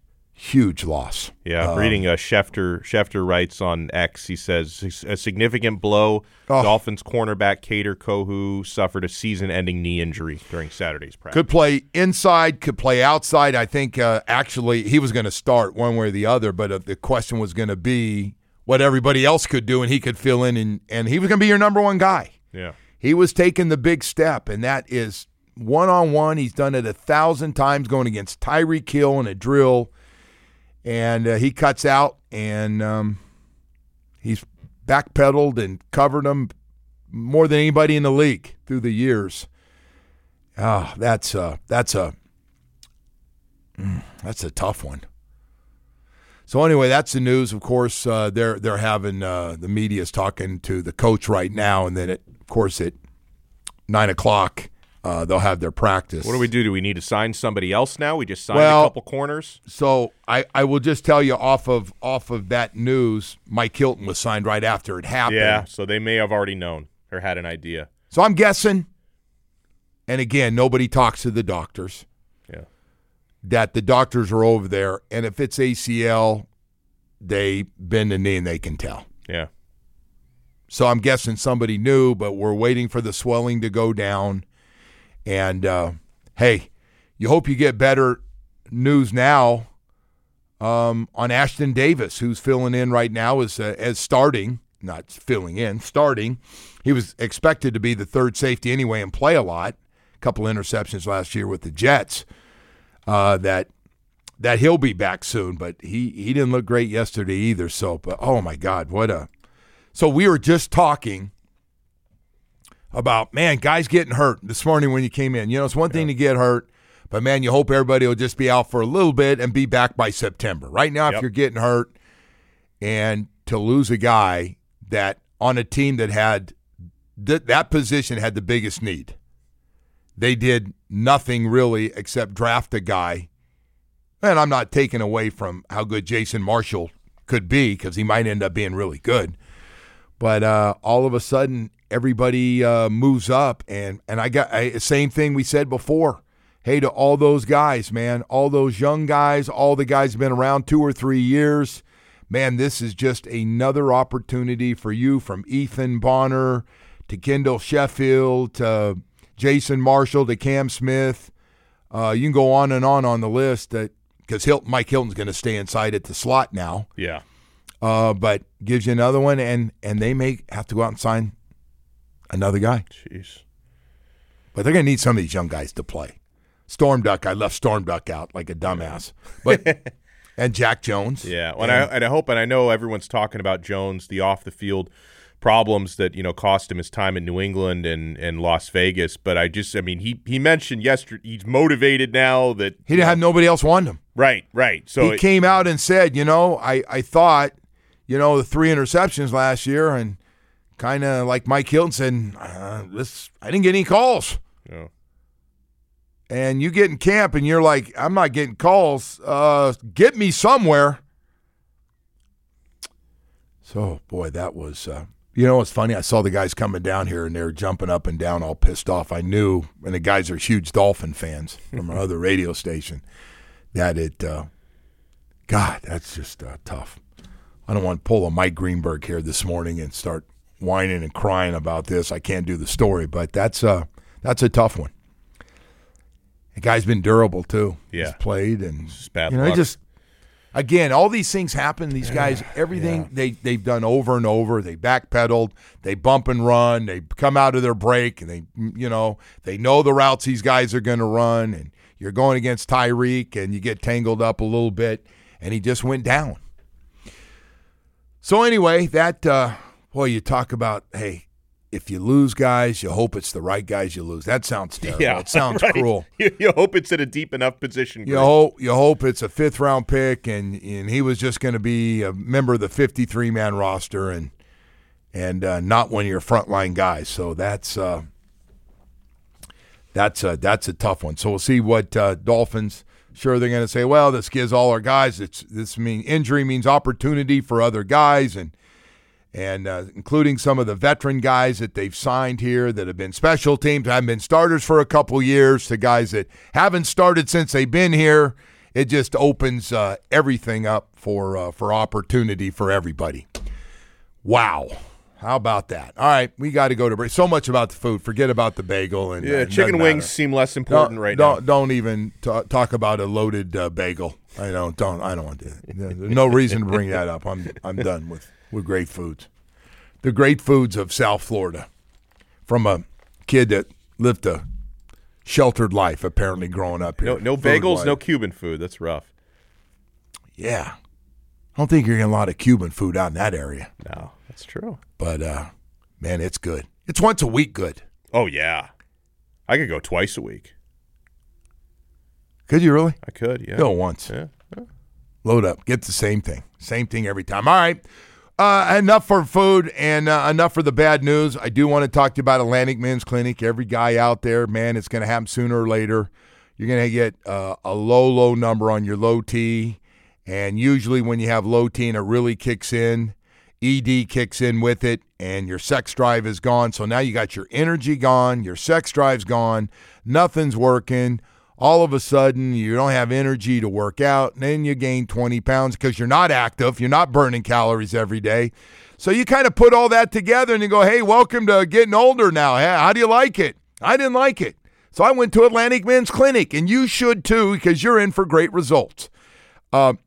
Speaker 3: loss.
Speaker 4: Yeah, reading Schefter writes on X, he says, a significant blow. Dolphins cornerback Kader Kohou suffered a season-ending knee injury during Saturday's practice.
Speaker 3: Could play inside, could play outside. I think actually he was going to start one way or the other, but the question was going to be what everybody else could do, and he could fill in, and he was going to be your number one guy.
Speaker 4: Yeah.
Speaker 3: He was taking the big step, and that is one-on-one. He's done it 1,000 times going against Tyreek Hill in a drill. And he cuts out, and he's backpedaled and covered them more than anybody in the league through the years. That's a tough one. So anyway, that's the news. Of course, they're having the media's talking to the coach right now, and then of course at 9:00. They'll have their practice.
Speaker 4: What do we do? Do we need to sign somebody else now? We just signed a couple corners.
Speaker 3: So I will just tell you off of that news, Mike Hilton was signed right after it happened.
Speaker 4: Yeah, so they may have already known or had an idea.
Speaker 3: So I'm guessing, and again, nobody talks to the doctors.
Speaker 4: Yeah,
Speaker 3: that the doctors are over there, and if it's ACL, they bend the knee and they can tell.
Speaker 4: Yeah.
Speaker 3: So I'm guessing somebody knew, but we're waiting for the swelling to go down. And, hey, you hope you get better news now on Ashton Davis, who's filling in right now as starting. not filling in, starting. He was expected to be the third safety anyway and play a lot. A couple interceptions last year with the Jets. That he'll be back soon, but he didn't look great yesterday either. So, but oh my God, So we were just talking about, man, guys getting hurt this morning when you came in. You know, it's one thing to get hurt, but man, you hope everybody will just be out for a little bit and be back by September. Right now, if you're getting hurt, and to lose a guy that on a team that had that position had the biggest need. They did nothing really except draft a guy. And I'm not taking away from how good Jason Marshall could be, because he might end up being really good. But all of a sudden, everybody moves up. And I got same thing we said before. Hey, to all those guys, man, all those young guys, all the guys who've been around 2 or 3 years, man, this is just another opportunity for you, from Ethan Bonner to Kendall Sheffield to Jason Marshall to Cam Smith. You can go on and on the list, because Mike Hilton's going to stay inside at the slot now.
Speaker 4: Yeah.
Speaker 3: But gives you another one, and they may have to go out and sign another guy.
Speaker 4: Jeez.
Speaker 3: But they're going to need some of these young guys to play. Storm Duck, I left Storm Duck out like a dumbass. But and Jack Jones.
Speaker 4: Yeah. Well, and I hope, and I know everyone's talking about Jones, the off-the-field problems that, cost him his time in New England and Las Vegas. But he mentioned yesterday he's motivated now that
Speaker 3: he didn't have nobody else want him.
Speaker 4: Right. So
Speaker 3: he came out and said, I thought, the 3 interceptions last year, and kind of like Mike Hilton said, I didn't get any calls.
Speaker 4: Yeah.
Speaker 3: And you get in camp and you're like, I'm not getting calls. Get me somewhere. So, boy, that was it's funny. I saw the guys coming down here, and they were jumping up and down all pissed off. I knew, and the guys are huge Dolphin fans from our other radio station, that God, that's just tough. I don't want to pull a Mike Greenberg here this morning and start whining and crying about this. I can't do the story, but that's a tough one. The guy's been durable too.
Speaker 4: Yeah.
Speaker 3: He's played, and
Speaker 4: it's bad luck.
Speaker 3: Again, all these things happen. These guys, everything they've done over and over. They backpedaled, they bump and run, they come out of their break, and they know the routes these guys are going to run. And you're going against Tyreek, and you get tangled up a little bit, and he just went down. So anyway, you talk about, hey, if you lose guys, you hope it's the right guys you lose. That sounds terrible.
Speaker 4: Yeah,
Speaker 3: it sounds cruel.
Speaker 4: You hope it's at a deep enough position.
Speaker 3: You hope it's a 5th-round pick, and he was just going to be a member of the 53-man roster, and not one of your frontline guys. So that's a tough one. So we'll see what Dolphins. Sure, they're going to say, well, this gives all our guys. Injury means opportunity for other guys, and including some of the veteran guys that they've signed here that have been special teams, haven't been starters for a couple years, to guys that haven't started since they've been here. It just opens everything up for opportunity for everybody. Wow. How about that? All right, we got to go to break. So much about the food. Forget about the bagel. And
Speaker 4: chicken wings seem less important now.
Speaker 3: Don't even talk about a loaded bagel. I don't want to. There's no reason to bring that up. I'm done with great foods. The great foods of South Florida, from a kid that lived a sheltered life, apparently, growing up here.
Speaker 4: No bagels, no Cuban food. That's rough.
Speaker 3: Yeah. I don't think you're getting a lot of Cuban food out in that area.
Speaker 4: No, that's true.
Speaker 3: But, man, it's good. It's once a week good.
Speaker 4: Oh, yeah. I could go twice a week.
Speaker 3: Could you really?
Speaker 4: I could, yeah.
Speaker 3: Go once.
Speaker 4: Yeah.
Speaker 3: Load up. Get the same thing. Same thing every time. All right. Enough for food and enough for the bad news. I do want to talk to you about Atlantic Men's Clinic. Every guy out there, man, it's going to happen sooner or later. You're going to get a low number on your low T. And usually when you have low T and it really kicks in, ED kicks in with it, and your sex drive is gone. So now you got your energy gone, your sex drive's gone, nothing's working. All of a sudden, you don't have energy to work out, and then you gain 20 pounds because you're not active. You're not burning calories every day. So you kind of put all that together, and you go, hey, welcome to getting older now. How do you like it? I didn't like it. So I went to Atlantic Men's Clinic, and you should too, because you're in for great results.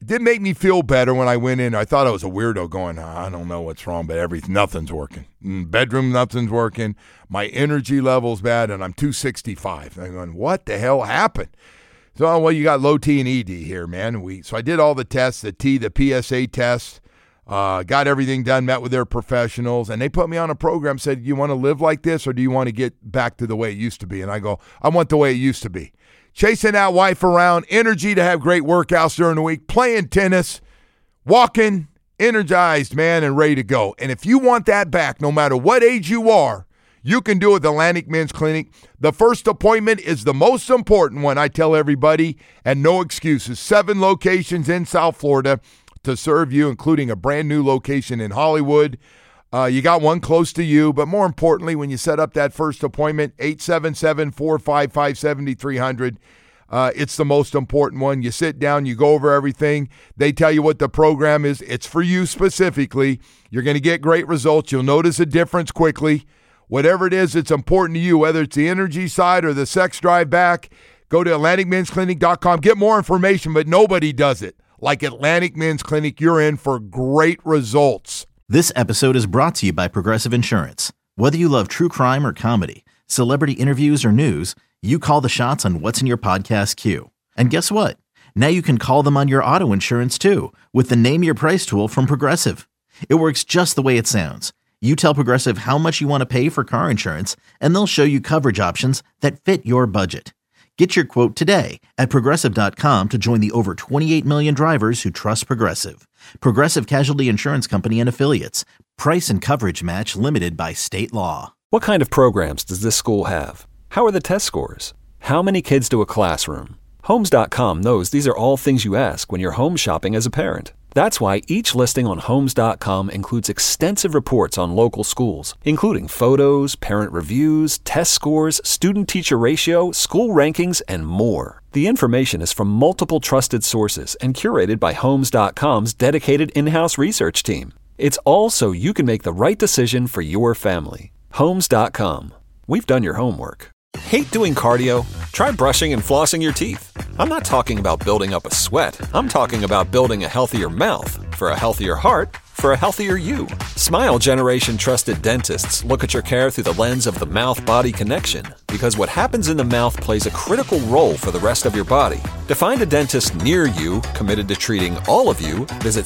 Speaker 3: It did make me feel better when I went in. I thought I was a weirdo going, I don't know what's wrong, but nothing's working. Bedroom, nothing's working. My energy level's bad, and I'm 265. And I'm going, what the hell happened? So, well, you got low T and ED here, man. So I did all the tests, the PSA test, got everything done, met with their professionals, and they put me on a program, said, you want to live like this, or do you want to get back to the way it used to be? And I go, I want the way it used to be. Chasing that wife around, energy to have great workouts during the week, playing tennis, walking, energized, man, and ready to go. And if you want that back, no matter what age you are, you can do it with Atlantic Men's Clinic. The first appointment is the most important one, I tell everybody, and no excuses. 7 locations in South Florida to serve you, including a brand new location in Hollywood. You got one close to you, but more importantly, when you set up that first appointment, 877-455-7300, it's the most important one. You sit down, you go over everything. They tell you what the program is. It's for you specifically. You're going to get great results. You'll notice a difference quickly. Whatever it is, it's important to you, whether it's the energy side or the sex drive back. Go to AtlanticMen'sClinic.com. Get more information, but nobody does it like Atlantic Men's Clinic. You're in for great results.
Speaker 1: This episode is brought to you by Progressive Insurance. Whether you love true crime or comedy, celebrity interviews or news, you call the shots on what's in your podcast queue. And guess what? Now you can call them on your auto insurance too with the Name Your Price tool from Progressive. It works just the way it sounds. You tell Progressive how much you want to pay for car insurance, and they'll show you coverage options that fit your budget. Get your quote today at Progressive.com to join the over 28 million drivers who trust Progressive. Progressive Casualty Insurance Company and Affiliates. Price and coverage match limited by state law.
Speaker 2: What kind of programs does this school have? How are the test scores? How many kids do a classroom? Homes.com knows these are all things you ask when you're home shopping as a parent. That's why each listing on Homes.com includes extensive reports on local schools, including photos, parent reviews, test scores, student-teacher ratio, school rankings, and more. The information is from multiple trusted sources and curated by Homes.com's dedicated in-house research team. It's all so you can make the right decision for your family. Homes.com. We've done your homework. Hate doing cardio? Try brushing and flossing your teeth. I'm not talking about building up a sweat. I'm talking about building a healthier mouth. For a healthier heart, for a healthier you. Smile Generation trusted dentists look at your care through the lens of the mouth-body connection, because what happens in the mouth plays a critical role for the rest of your body. To find a dentist near you committed to treating all of you, visit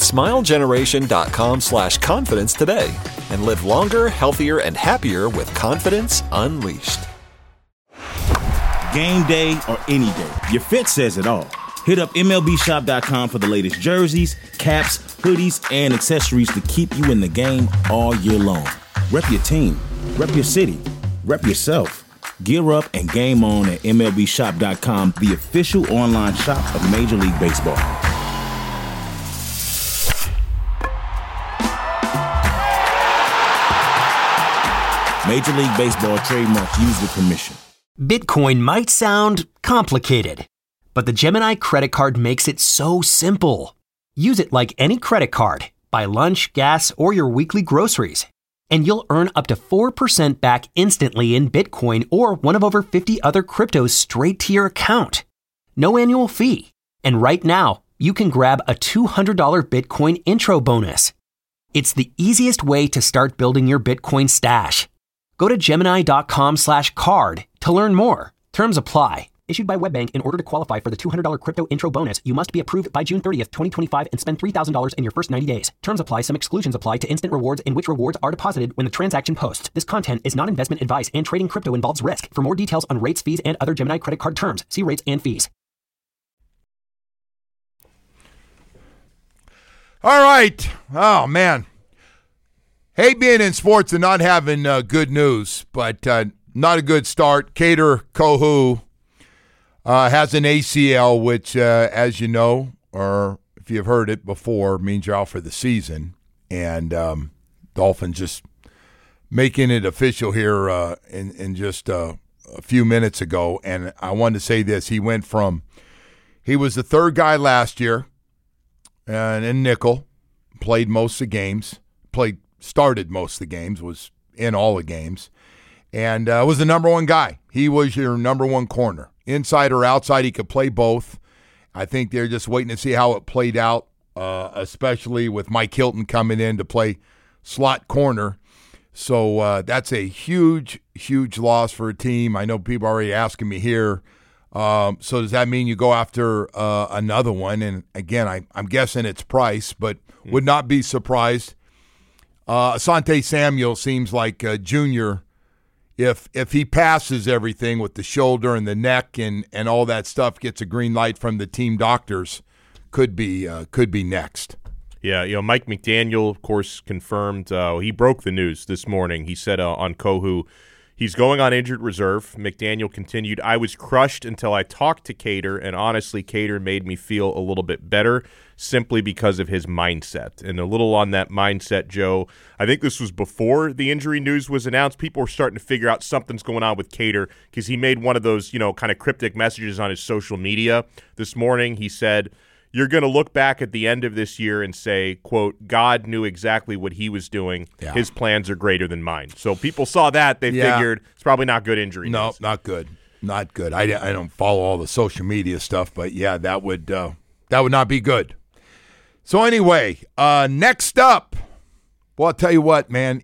Speaker 2: smilegeneration.com/confidence today and live longer, healthier, and happier with confidence unleashed.
Speaker 6: Game day or any day, your fit says it all. Hit up MLBshop.com for the latest jerseys, caps, hoodies, and accessories to keep you in the game all year long. Rep your team, rep your city, rep yourself. Gear up and game on at MLBshop.com, the official online shop of Major League Baseball. Major League Baseball trademark used with permission.
Speaker 7: Bitcoin might sound complicated, but the Gemini credit card makes it so simple. Use it like any credit card. Buy lunch, gas, or your weekly groceries, and you'll earn up to 4% back instantly in Bitcoin or one of over 50 other cryptos straight to your account. No annual fee. And right now, you can grab a $200 Bitcoin intro bonus. It's the easiest way to start building your Bitcoin stash. Go to Gemini.com/card to learn more. Terms apply. Issued by WebBank. In order to qualify for the $200 crypto intro bonus, you must be approved by June 30th, 2025 and spend $3,000 in your first 90 days. Terms apply. Some exclusions apply to instant rewards in which rewards are deposited when the transaction posts. This content is not investment advice and trading crypto involves risk. For more details on rates, fees, and other Gemini credit card terms, see rates and fees.
Speaker 3: All right. Oh, man. Hate being in sports and not having good news, but not a good start. Kader Kohou has an ACL, which, as you know, or if you've heard it before, means you're out for the season. And Dolphins just making it official here in just a few minutes ago. And I wanted to say this. He was the third guy last year and in nickel, played most of the games, started most of the games, was in all the games, and was the number one guy. He was your number one corner. Inside or outside, he could play both. I think they're just waiting to see how it played out, especially with Mike Hilton coming in to play slot corner. So that's a huge, huge loss for a team. I know people are already asking me here. So does that mean you go after another one? And again, I'm guessing it's Price, but would not be surprised. Asante Samuel seems like Junior. If he passes everything with the shoulder and the neck and all that stuff, gets a green light from the team doctors, could be next.
Speaker 4: Yeah, Mike McDaniel, of course, confirmed. He broke the news this morning. He said on Kohu, he's going on injured reserve. McDaniel continued, I was crushed until I talked to Cater, and honestly, Cater made me feel a little bit better simply because of his mindset. And a little on that mindset, Joe, I think this was before the injury news was announced. People were starting to figure out something's going on with Cater because he made one of those, kind of cryptic messages on his social media this morning. He said, you're going to look back at the end of this year and say, quote, God knew exactly what he was doing. Yeah. His plans are greater than mine. So people saw that. They figured it's probably not good injury.
Speaker 3: No,
Speaker 4: news.
Speaker 3: Not good. Not good. I don't follow all the social media stuff, but, yeah, that would not be good. So, anyway, next up, well, I'll tell you what, man,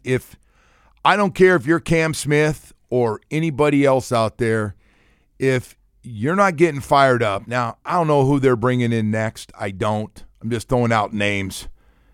Speaker 3: I don't care if you're Cam Smith or anybody else out there, if you're not getting fired up. Now, I don't know who they're bringing in next. I don't. I'm just throwing out names.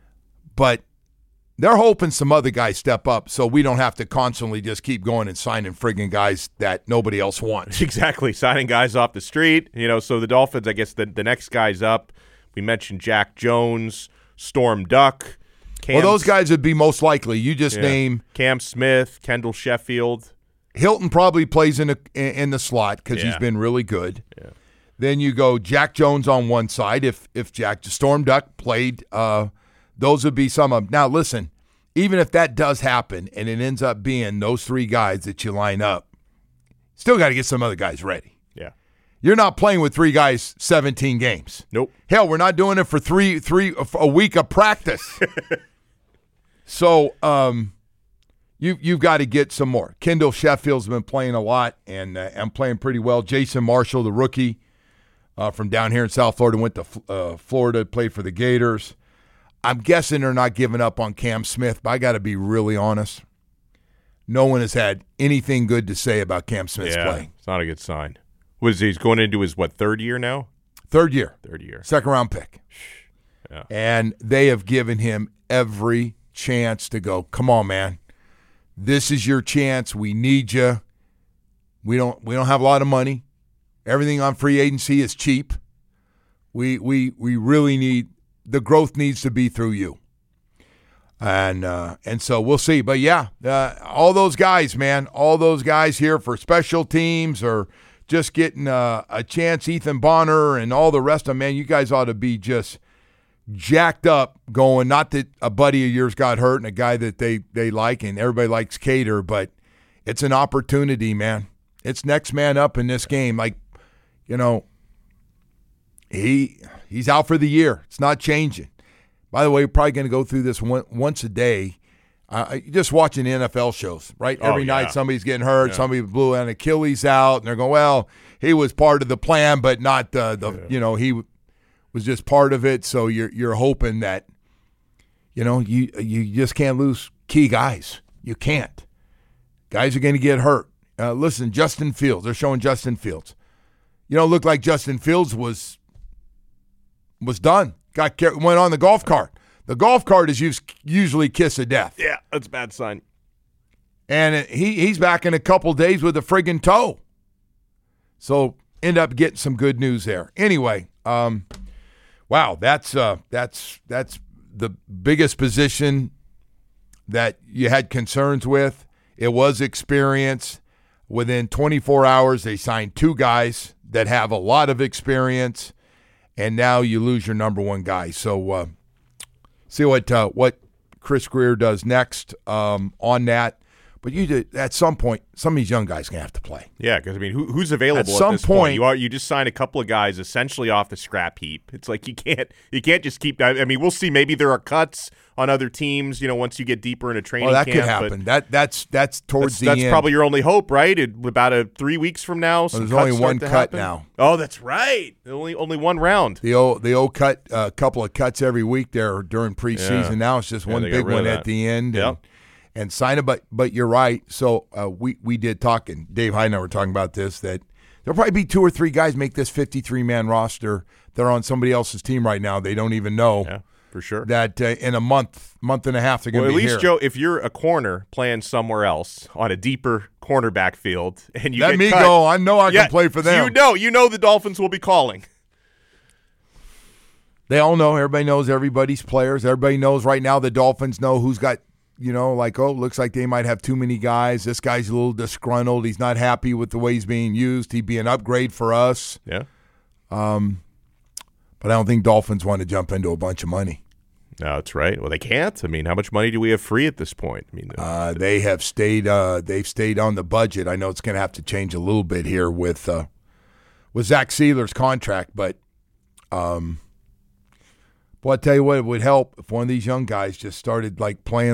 Speaker 3: But they're hoping some other guys step up so we don't have to constantly just keep going and signing friggin' guys that nobody else wants.
Speaker 4: Exactly. Signing guys off the street. So the Dolphins, I guess the next guy's up. We mentioned Jack Jones, Storm Duck.
Speaker 3: Well, those guys would be most likely. You just name
Speaker 4: Cam Smith, Kendall Sheffield.
Speaker 3: Hilton probably plays in the slot because he's been really good. Yeah. Then you go Jack Jones on one side. If Storm Duck played, those would be some of them. Now, listen, even if that does happen and it ends up being those three guys that you line up, still got to get some other guys ready.
Speaker 4: Yeah.
Speaker 3: You're not playing with three guys 17 games.
Speaker 4: Nope.
Speaker 3: Hell, we're not doing it for a week of practice. So, You've got to get some more. Kendall Sheffield's been playing a lot and playing pretty well. Jason Marshall, the rookie from down here in South Florida, went to Florida to play for the Gators. I'm guessing they're not giving up on Cam Smith, but I got to be really honest. No one has had anything good to say about Cam Smith's play.
Speaker 4: It's not a good sign. He's going into his, third year now?
Speaker 3: Third year. Second-round pick.
Speaker 4: Yeah.
Speaker 3: And they have given him every chance to go, come on, man. This is your chance. We need you. We don't have a lot of money. Everything on free agency is cheap. We really need the growth needs to be through you. And so we'll see. But yeah, all those guys, man, all those guys here for special teams or just getting a chance, Ethan Bonner and all the rest of them, man, you guys ought to be just jacked up going, not that a buddy of yours got hurt and a guy that they like and everybody likes Cater, but it's an opportunity, man. It's next man up in this game. He's out for the year. It's not changing. By the way, we're probably going to go through this once a day. Just watching the NFL shows, right? Every night somebody's getting hurt. Yeah. Somebody blew an Achilles out, and they're going, well, he was part of the plan, but not he was just part of it. So you're hoping that, you just can't lose key guys. You can't. Guys are going to get hurt. Listen, Justin Fields. They're showing Justin Fields. Looked like Justin Fields was done. Went on the golf cart. The golf cart is usually kiss of death.
Speaker 4: Yeah, that's a bad sign.
Speaker 3: And he's back in a couple days with a friggin' toe. So end up getting some good news there. Anyway, wow, that's the biggest position that you had concerns with. It was experience. Within 24 hours, they signed two guys that have a lot of experience, and now you lose your number one guy. So see what Chris Grier does next on that. But at some point, some of these young guys going to have to play.
Speaker 4: Yeah, because, I mean, who's available
Speaker 3: at some
Speaker 4: this point? You just sign a couple of guys essentially off the scrap heap. It's like you can't just keep – I mean, we'll see. Maybe there are cuts on other teams, once you get deeper into training camp.
Speaker 3: Well, that could happen. That's towards the end.
Speaker 4: That's probably your only hope, right? About 3 weeks from now,
Speaker 3: there's only one cut now.
Speaker 4: Oh, that's right. Only one round.
Speaker 3: The old cut, a couple of cuts every week there during preseason. Yeah. Now it's just one big one at the end.
Speaker 4: Yep.
Speaker 3: And sign it, but you're right. So we did talk, and Dave Hyde and I were talking about this, that there'll probably be 2 or 3 guys make this 53-man roster that are on somebody else's team right now. They don't even know.
Speaker 4: Yeah, for sure.
Speaker 3: That in a month and a half they're going to be here.
Speaker 4: At least, Joe, if you're a corner playing somewhere else on a deeper cornerback field, and you
Speaker 3: let
Speaker 4: get
Speaker 3: me
Speaker 4: cut,
Speaker 3: go. I know I can play for them.
Speaker 4: You know the Dolphins will be calling.
Speaker 3: They all know. Everybody knows everybody's players. Everybody knows right now the Dolphins know who's got. Looks like they might have too many guys. This guy's a little disgruntled. He's not happy with the way he's being used. He'd be an upgrade for us.
Speaker 4: Yeah.
Speaker 3: But I don't think Dolphins want to jump into a bunch of money.
Speaker 4: No, that's right. Well, they can't. I mean, how much money do we have free at this point? I mean,
Speaker 3: they have stayed. They've stayed on the budget. I know it's going to have to change a little bit here with Zach Sieler's contract, but. Well, I tell you what, it would help if one of these young guys just started playing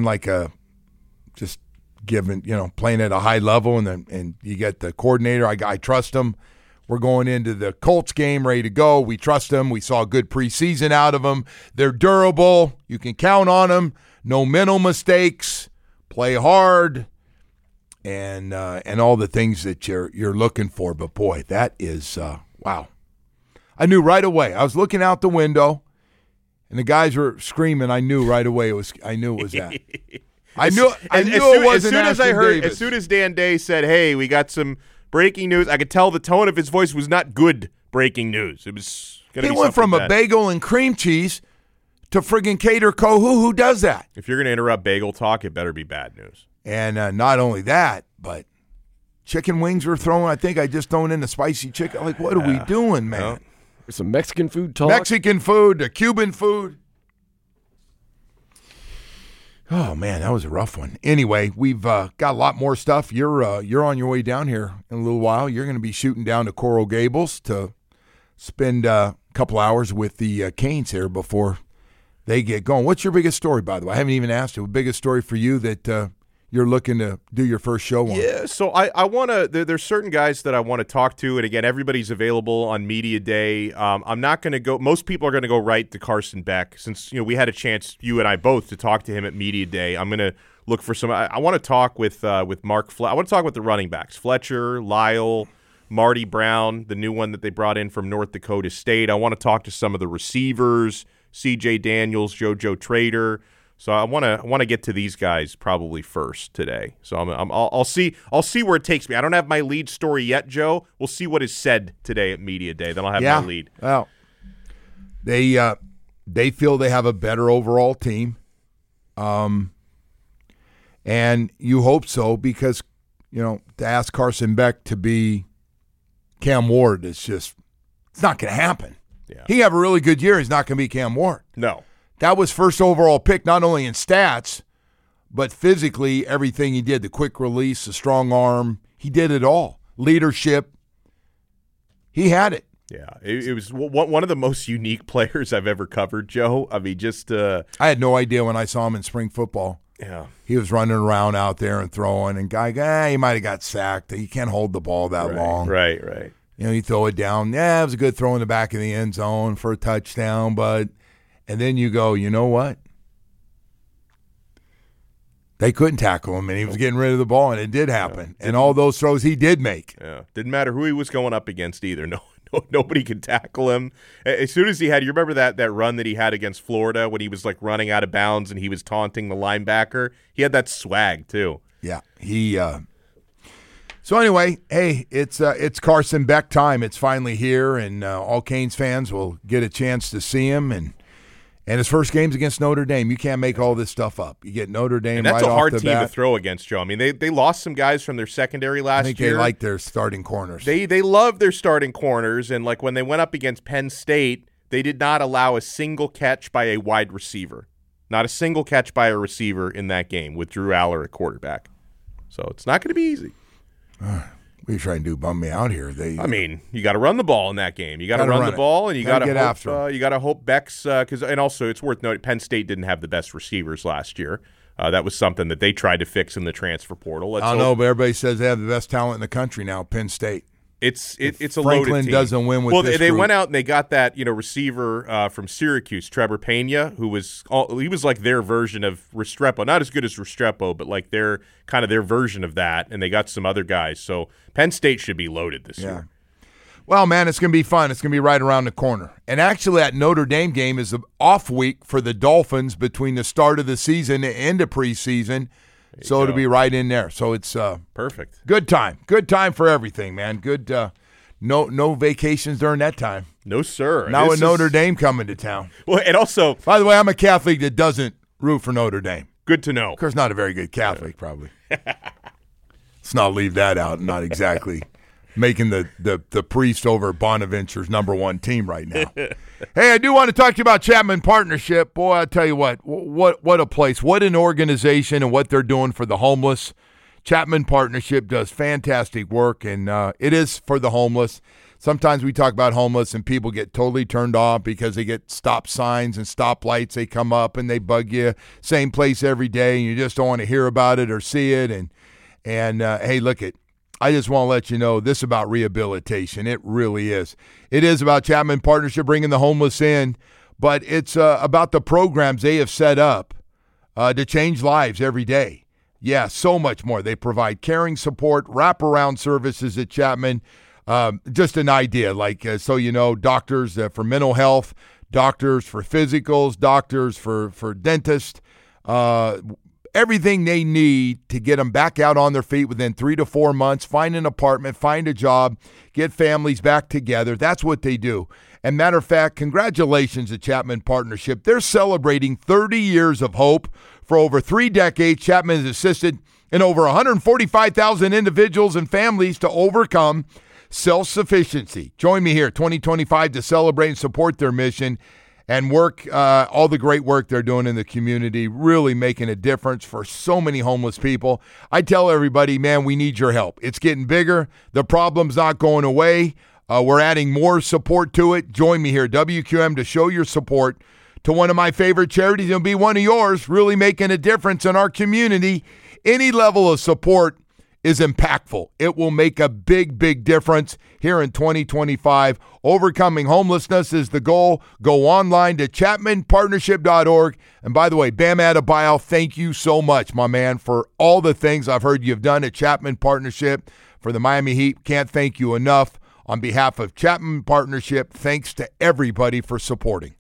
Speaker 3: playing at a high level, and you get the coordinator. I trust him. We're going into the Colts game ready to go. We trust them. We saw a good preseason out of them. They're durable. You can count on them. No mental mistakes. Play hard, and all the things that you're looking for. But boy, that is wow. I knew right away. I was looking out the window. And the guys were screaming. I knew right away it was that. I knew it wasn't Ashton Davis.
Speaker 4: As soon as Dan Day said, "Hey, we got some breaking news," I could tell the tone of his voice was not good breaking news. It was going to be.
Speaker 3: He went from a bagel and cream cheese to friggin' Cater Kohu. Who does that?
Speaker 4: If you're going to interrupt bagel talk, it better be bad news.
Speaker 3: And not only that, but chicken wings were thrown. I think I just thrown in the spicy chicken. Like, what are we doing, man?
Speaker 4: Well,
Speaker 8: some Mexican food talk.
Speaker 3: Mexican food, Cuban food. Oh man, that was a rough one. Anyway, we've got a lot more stuff. You're on your way down here in a little while. You're going to be shooting down to Coral Gables to spend a couple hours with the Canes here before they get going. What's your biggest story, by the way? I haven't even asked you. The biggest story for you that you're looking to do your first show on?
Speaker 4: Yeah, so I want to there's certain guys that I want to talk to, and again, everybody's available on Media Day. I'm not going to go – most people are going to go right to Carson Beck since, we had a chance, you and I both, to talk to him at Media Day. I'm going to look for some – I want to talk with Mark – I want to talk with the running backs, Fletcher, Lyle, Marty Brown, the new one that they brought in from North Dakota State. I want to talk to some of the receivers, C.J. Daniels, JoJo Trader. So I want to get to these guys probably first today. So I'll see where it takes me. I don't have my lead story yet, Joe. We'll see what is said today at Media Day. Then I'll have my lead.
Speaker 3: Well, they feel they have a better overall team, and you hope so because to ask Carson Beck to be Cam Ward it's not going to happen.
Speaker 4: Yeah.
Speaker 3: He have a really good year. He's not going to be Cam Ward.
Speaker 4: No.
Speaker 3: That was first overall pick, not only in stats, but physically, everything he did, the quick release, the strong arm, he did it all. Leadership, he had it.
Speaker 4: Yeah, it was one of the most unique players I've ever covered, Joe. I mean,
Speaker 3: I had no idea when I saw him in spring football.
Speaker 4: Yeah.
Speaker 3: He was running around out there and throwing, and he might have got sacked. He can't hold the ball that long.
Speaker 4: Right.
Speaker 3: You throw it down. Yeah, it was a good throw in the back of the end zone for a touchdown, but... And then you go, you know what? They couldn't tackle him, and he was getting rid of the ball, and it did happen. And all those throws he did make.
Speaker 4: Yeah, didn't matter who he was going up against either. No, nobody could tackle him. As soon as he had, you remember that run that he had against Florida when he was running out of bounds and he was taunting the linebacker? He had that swag too.
Speaker 3: Yeah, he. So anyway, hey, it's Carson Beck time. It's finally here, and all Canes fans will get a chance to see him And his first game's against Notre Dame. You can't make all this stuff up. You get Notre Dame right off the bat.
Speaker 4: And that's a hard team to throw against, Joe. I mean, they lost some guys from their secondary last year.
Speaker 3: I think they like their starting corners.
Speaker 4: They love their starting corners, and when they went up against Penn State, they did not allow a single catch by a wide receiver. Not a single catch by a receiver in that game with Drew Aller at quarterback. So it's not going to be easy.
Speaker 3: What are you trying to do? Bum me out here?
Speaker 4: You got to run the ball in that game. You got to run the ball, and you got to
Speaker 3: get after.
Speaker 4: You got to hope Beck's and also it's worth noting Penn State didn't have the best receivers last year. That was something that they tried to fix in the transfer portal.
Speaker 3: I don't know, but everybody says they have the best talent in the country now. Penn State.
Speaker 4: It's a loaded team.
Speaker 3: Franklin doesn't win with this
Speaker 4: they
Speaker 3: group.
Speaker 4: went out and they got that receiver from Syracuse, Trevor Pena, he was like their version of Restrepo, not as good as Restrepo, but like their version of that. And they got some other guys, so Penn State should be loaded this year.
Speaker 3: Well, man, it's going to be fun. It's going to be right around the corner. And actually, that Notre Dame game is an off week for the Dolphins between the start of the season and end of preseason. So it'll be right in there. So it's
Speaker 4: perfect.
Speaker 3: Good time. Good time for everything, man. Good. No vacations during that time.
Speaker 4: No, sir.
Speaker 3: Now with Notre Dame coming to town.
Speaker 4: Well, and also,
Speaker 3: by the way, I'm a Catholic that doesn't root for Notre Dame.
Speaker 4: Good to know.
Speaker 3: Of course, not a very good Catholic, probably. Let's not leave that out. Not exactly making the priest over Bonaventure's #1 team right now. Hey, I do want to talk to you about Chapman Partnership. Boy, I tell you what a place, what an organization, and what they're doing for the homeless. Chapman Partnership does fantastic work, and it is for the homeless. Sometimes we talk about homeless, and people get totally turned off because they get stop signs and stoplights. They come up and they bug you, same place every day, and you just don't want to hear about it or see it. And hey, look it. I just want to let you know this about rehabilitation. It really is. It is about Chapman Partnership bringing the homeless in, but it's about the programs they have set up to change lives every day. Yeah, so much more. They provide caring support, wraparound services at Chapman. Just an idea, doctors for mental health, doctors for physicals, doctors for dentists, everything they need to get them back out on their feet within 3 to 4 months, find an apartment, find a job, get families back together. That's what they do. And matter of fact, congratulations to Chapman Partnership. They're celebrating 30 years of hope. For over 3 decades, Chapman has assisted in over 145,000 individuals and families to overcome self-sufficiency. Join me here 2025 to celebrate and support their mission and work, all the great work they're doing in the community, really making a difference for so many homeless people. I tell everybody, man, we need your help. It's getting bigger. The problem's not going away. We're adding more support to it. Join me here, WQM, to show your support to one of my favorite charities and be one of yours, really making a difference in our community. Any level of support is impactful. It will make a big, big difference here in 2025. Overcoming homelessness is the goal. Go online to chapmanpartnership.org. And by the way, Bam Adebayo, thank you so much, my man, for all the things I've heard you've done at Chapman Partnership for the Miami Heat. Can't thank you enough. On behalf of Chapman Partnership, thanks to everybody for supporting.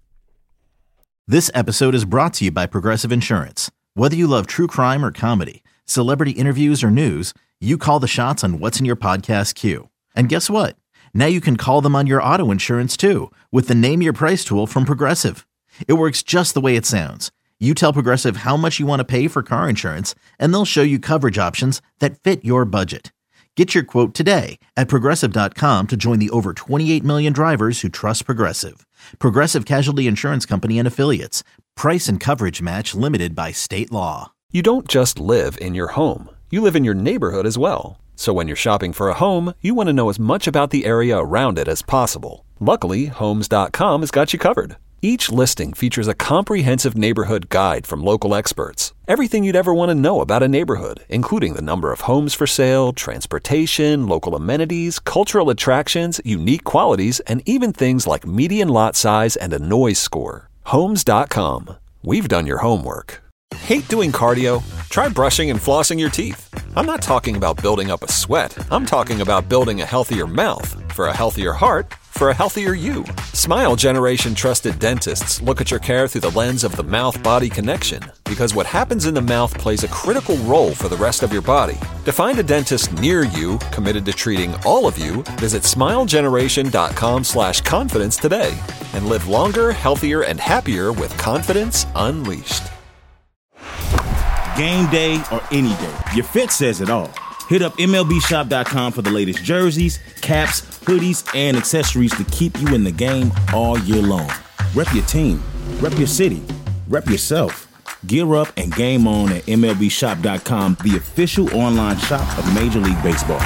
Speaker 1: This episode is brought to you by Progressive Insurance. Whether you love true crime or comedy, celebrity interviews or news, you call the shots on what's in your podcast queue. And guess what? Now you can call them on your auto insurance too with the Name Your Price tool from Progressive. It works just the way it sounds. You tell Progressive how much you want to pay for car insurance, and they'll show you coverage options that fit your budget. Get your quote today at Progressive.com to join the over 28 million drivers who trust Progressive. Progressive Casualty Insurance Company and Affiliates. Price and coverage match limited by state law.
Speaker 2: You don't just live in your home. You live in your neighborhood as well. So when you're shopping for a home, you want to know as much about the area around it as possible. Luckily, Homes.com has got you covered. Each listing features a comprehensive neighborhood guide from local experts. Everything you'd ever want to know about a neighborhood, including the number of homes for sale, transportation, local amenities, cultural attractions, unique qualities, and even things like median lot size and a noise score. Homes.com. We've done your homework. Hate doing cardio? Try brushing and flossing your teeth. I'm not talking about building up a sweat. I'm talking about building a healthier mouth. For a healthier heart, for a healthier you. Smile Generation trusted dentists look at your care through the lens of the mouth-body connection, because what happens in the mouth plays a critical role for the rest of your body. To find a dentist near you committed to treating all of you, visit smilegeneration.com/confidence today and live longer, healthier, and happier with confidence unleashed.
Speaker 6: Game day or any day, your fit says it all. Hit up MLBshop.com for the latest jerseys, caps, hoodies, and accessories to keep you in the game all year long. Rep your team, rep your city, rep yourself. Gear up and game on at MLBShop.com, the official online shop of Major League Baseball.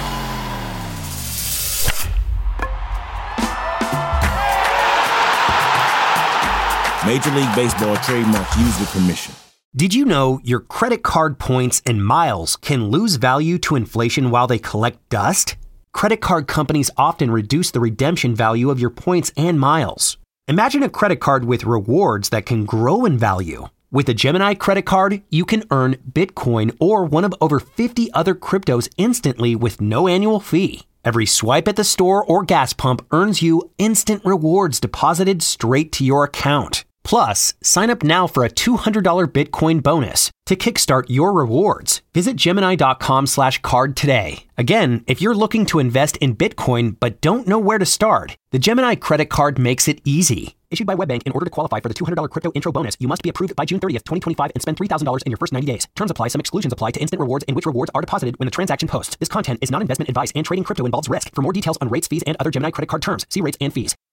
Speaker 6: Major League Baseball trademark used with permission.
Speaker 7: Did you know your credit card points and miles can lose value to inflation while they collect dust? Credit card companies often reduce the redemption value of your points and miles. Imagine a credit card with rewards that can grow in value. With a Gemini credit card, you can earn Bitcoin or one of over 50 other cryptos instantly with no annual fee. Every swipe at the store or gas pump earns you instant rewards deposited straight to your account. Plus, sign up now for a $200 Bitcoin bonus to kickstart your rewards. Visit Gemini.com/card today. Again, if you're looking to invest in Bitcoin but don't know where to start, the Gemini credit card makes it easy. Issued by WebBank, in order to qualify for the $200 crypto intro bonus, you must be approved by June 30th, 2025 and spend $3,000 in your first 90 days. Terms apply. Some exclusions apply to instant rewards in which rewards are deposited when the transaction posts. This content is not investment advice and trading crypto involves risk. For more details on rates, fees, and other Gemini credit card terms, see rates and fees.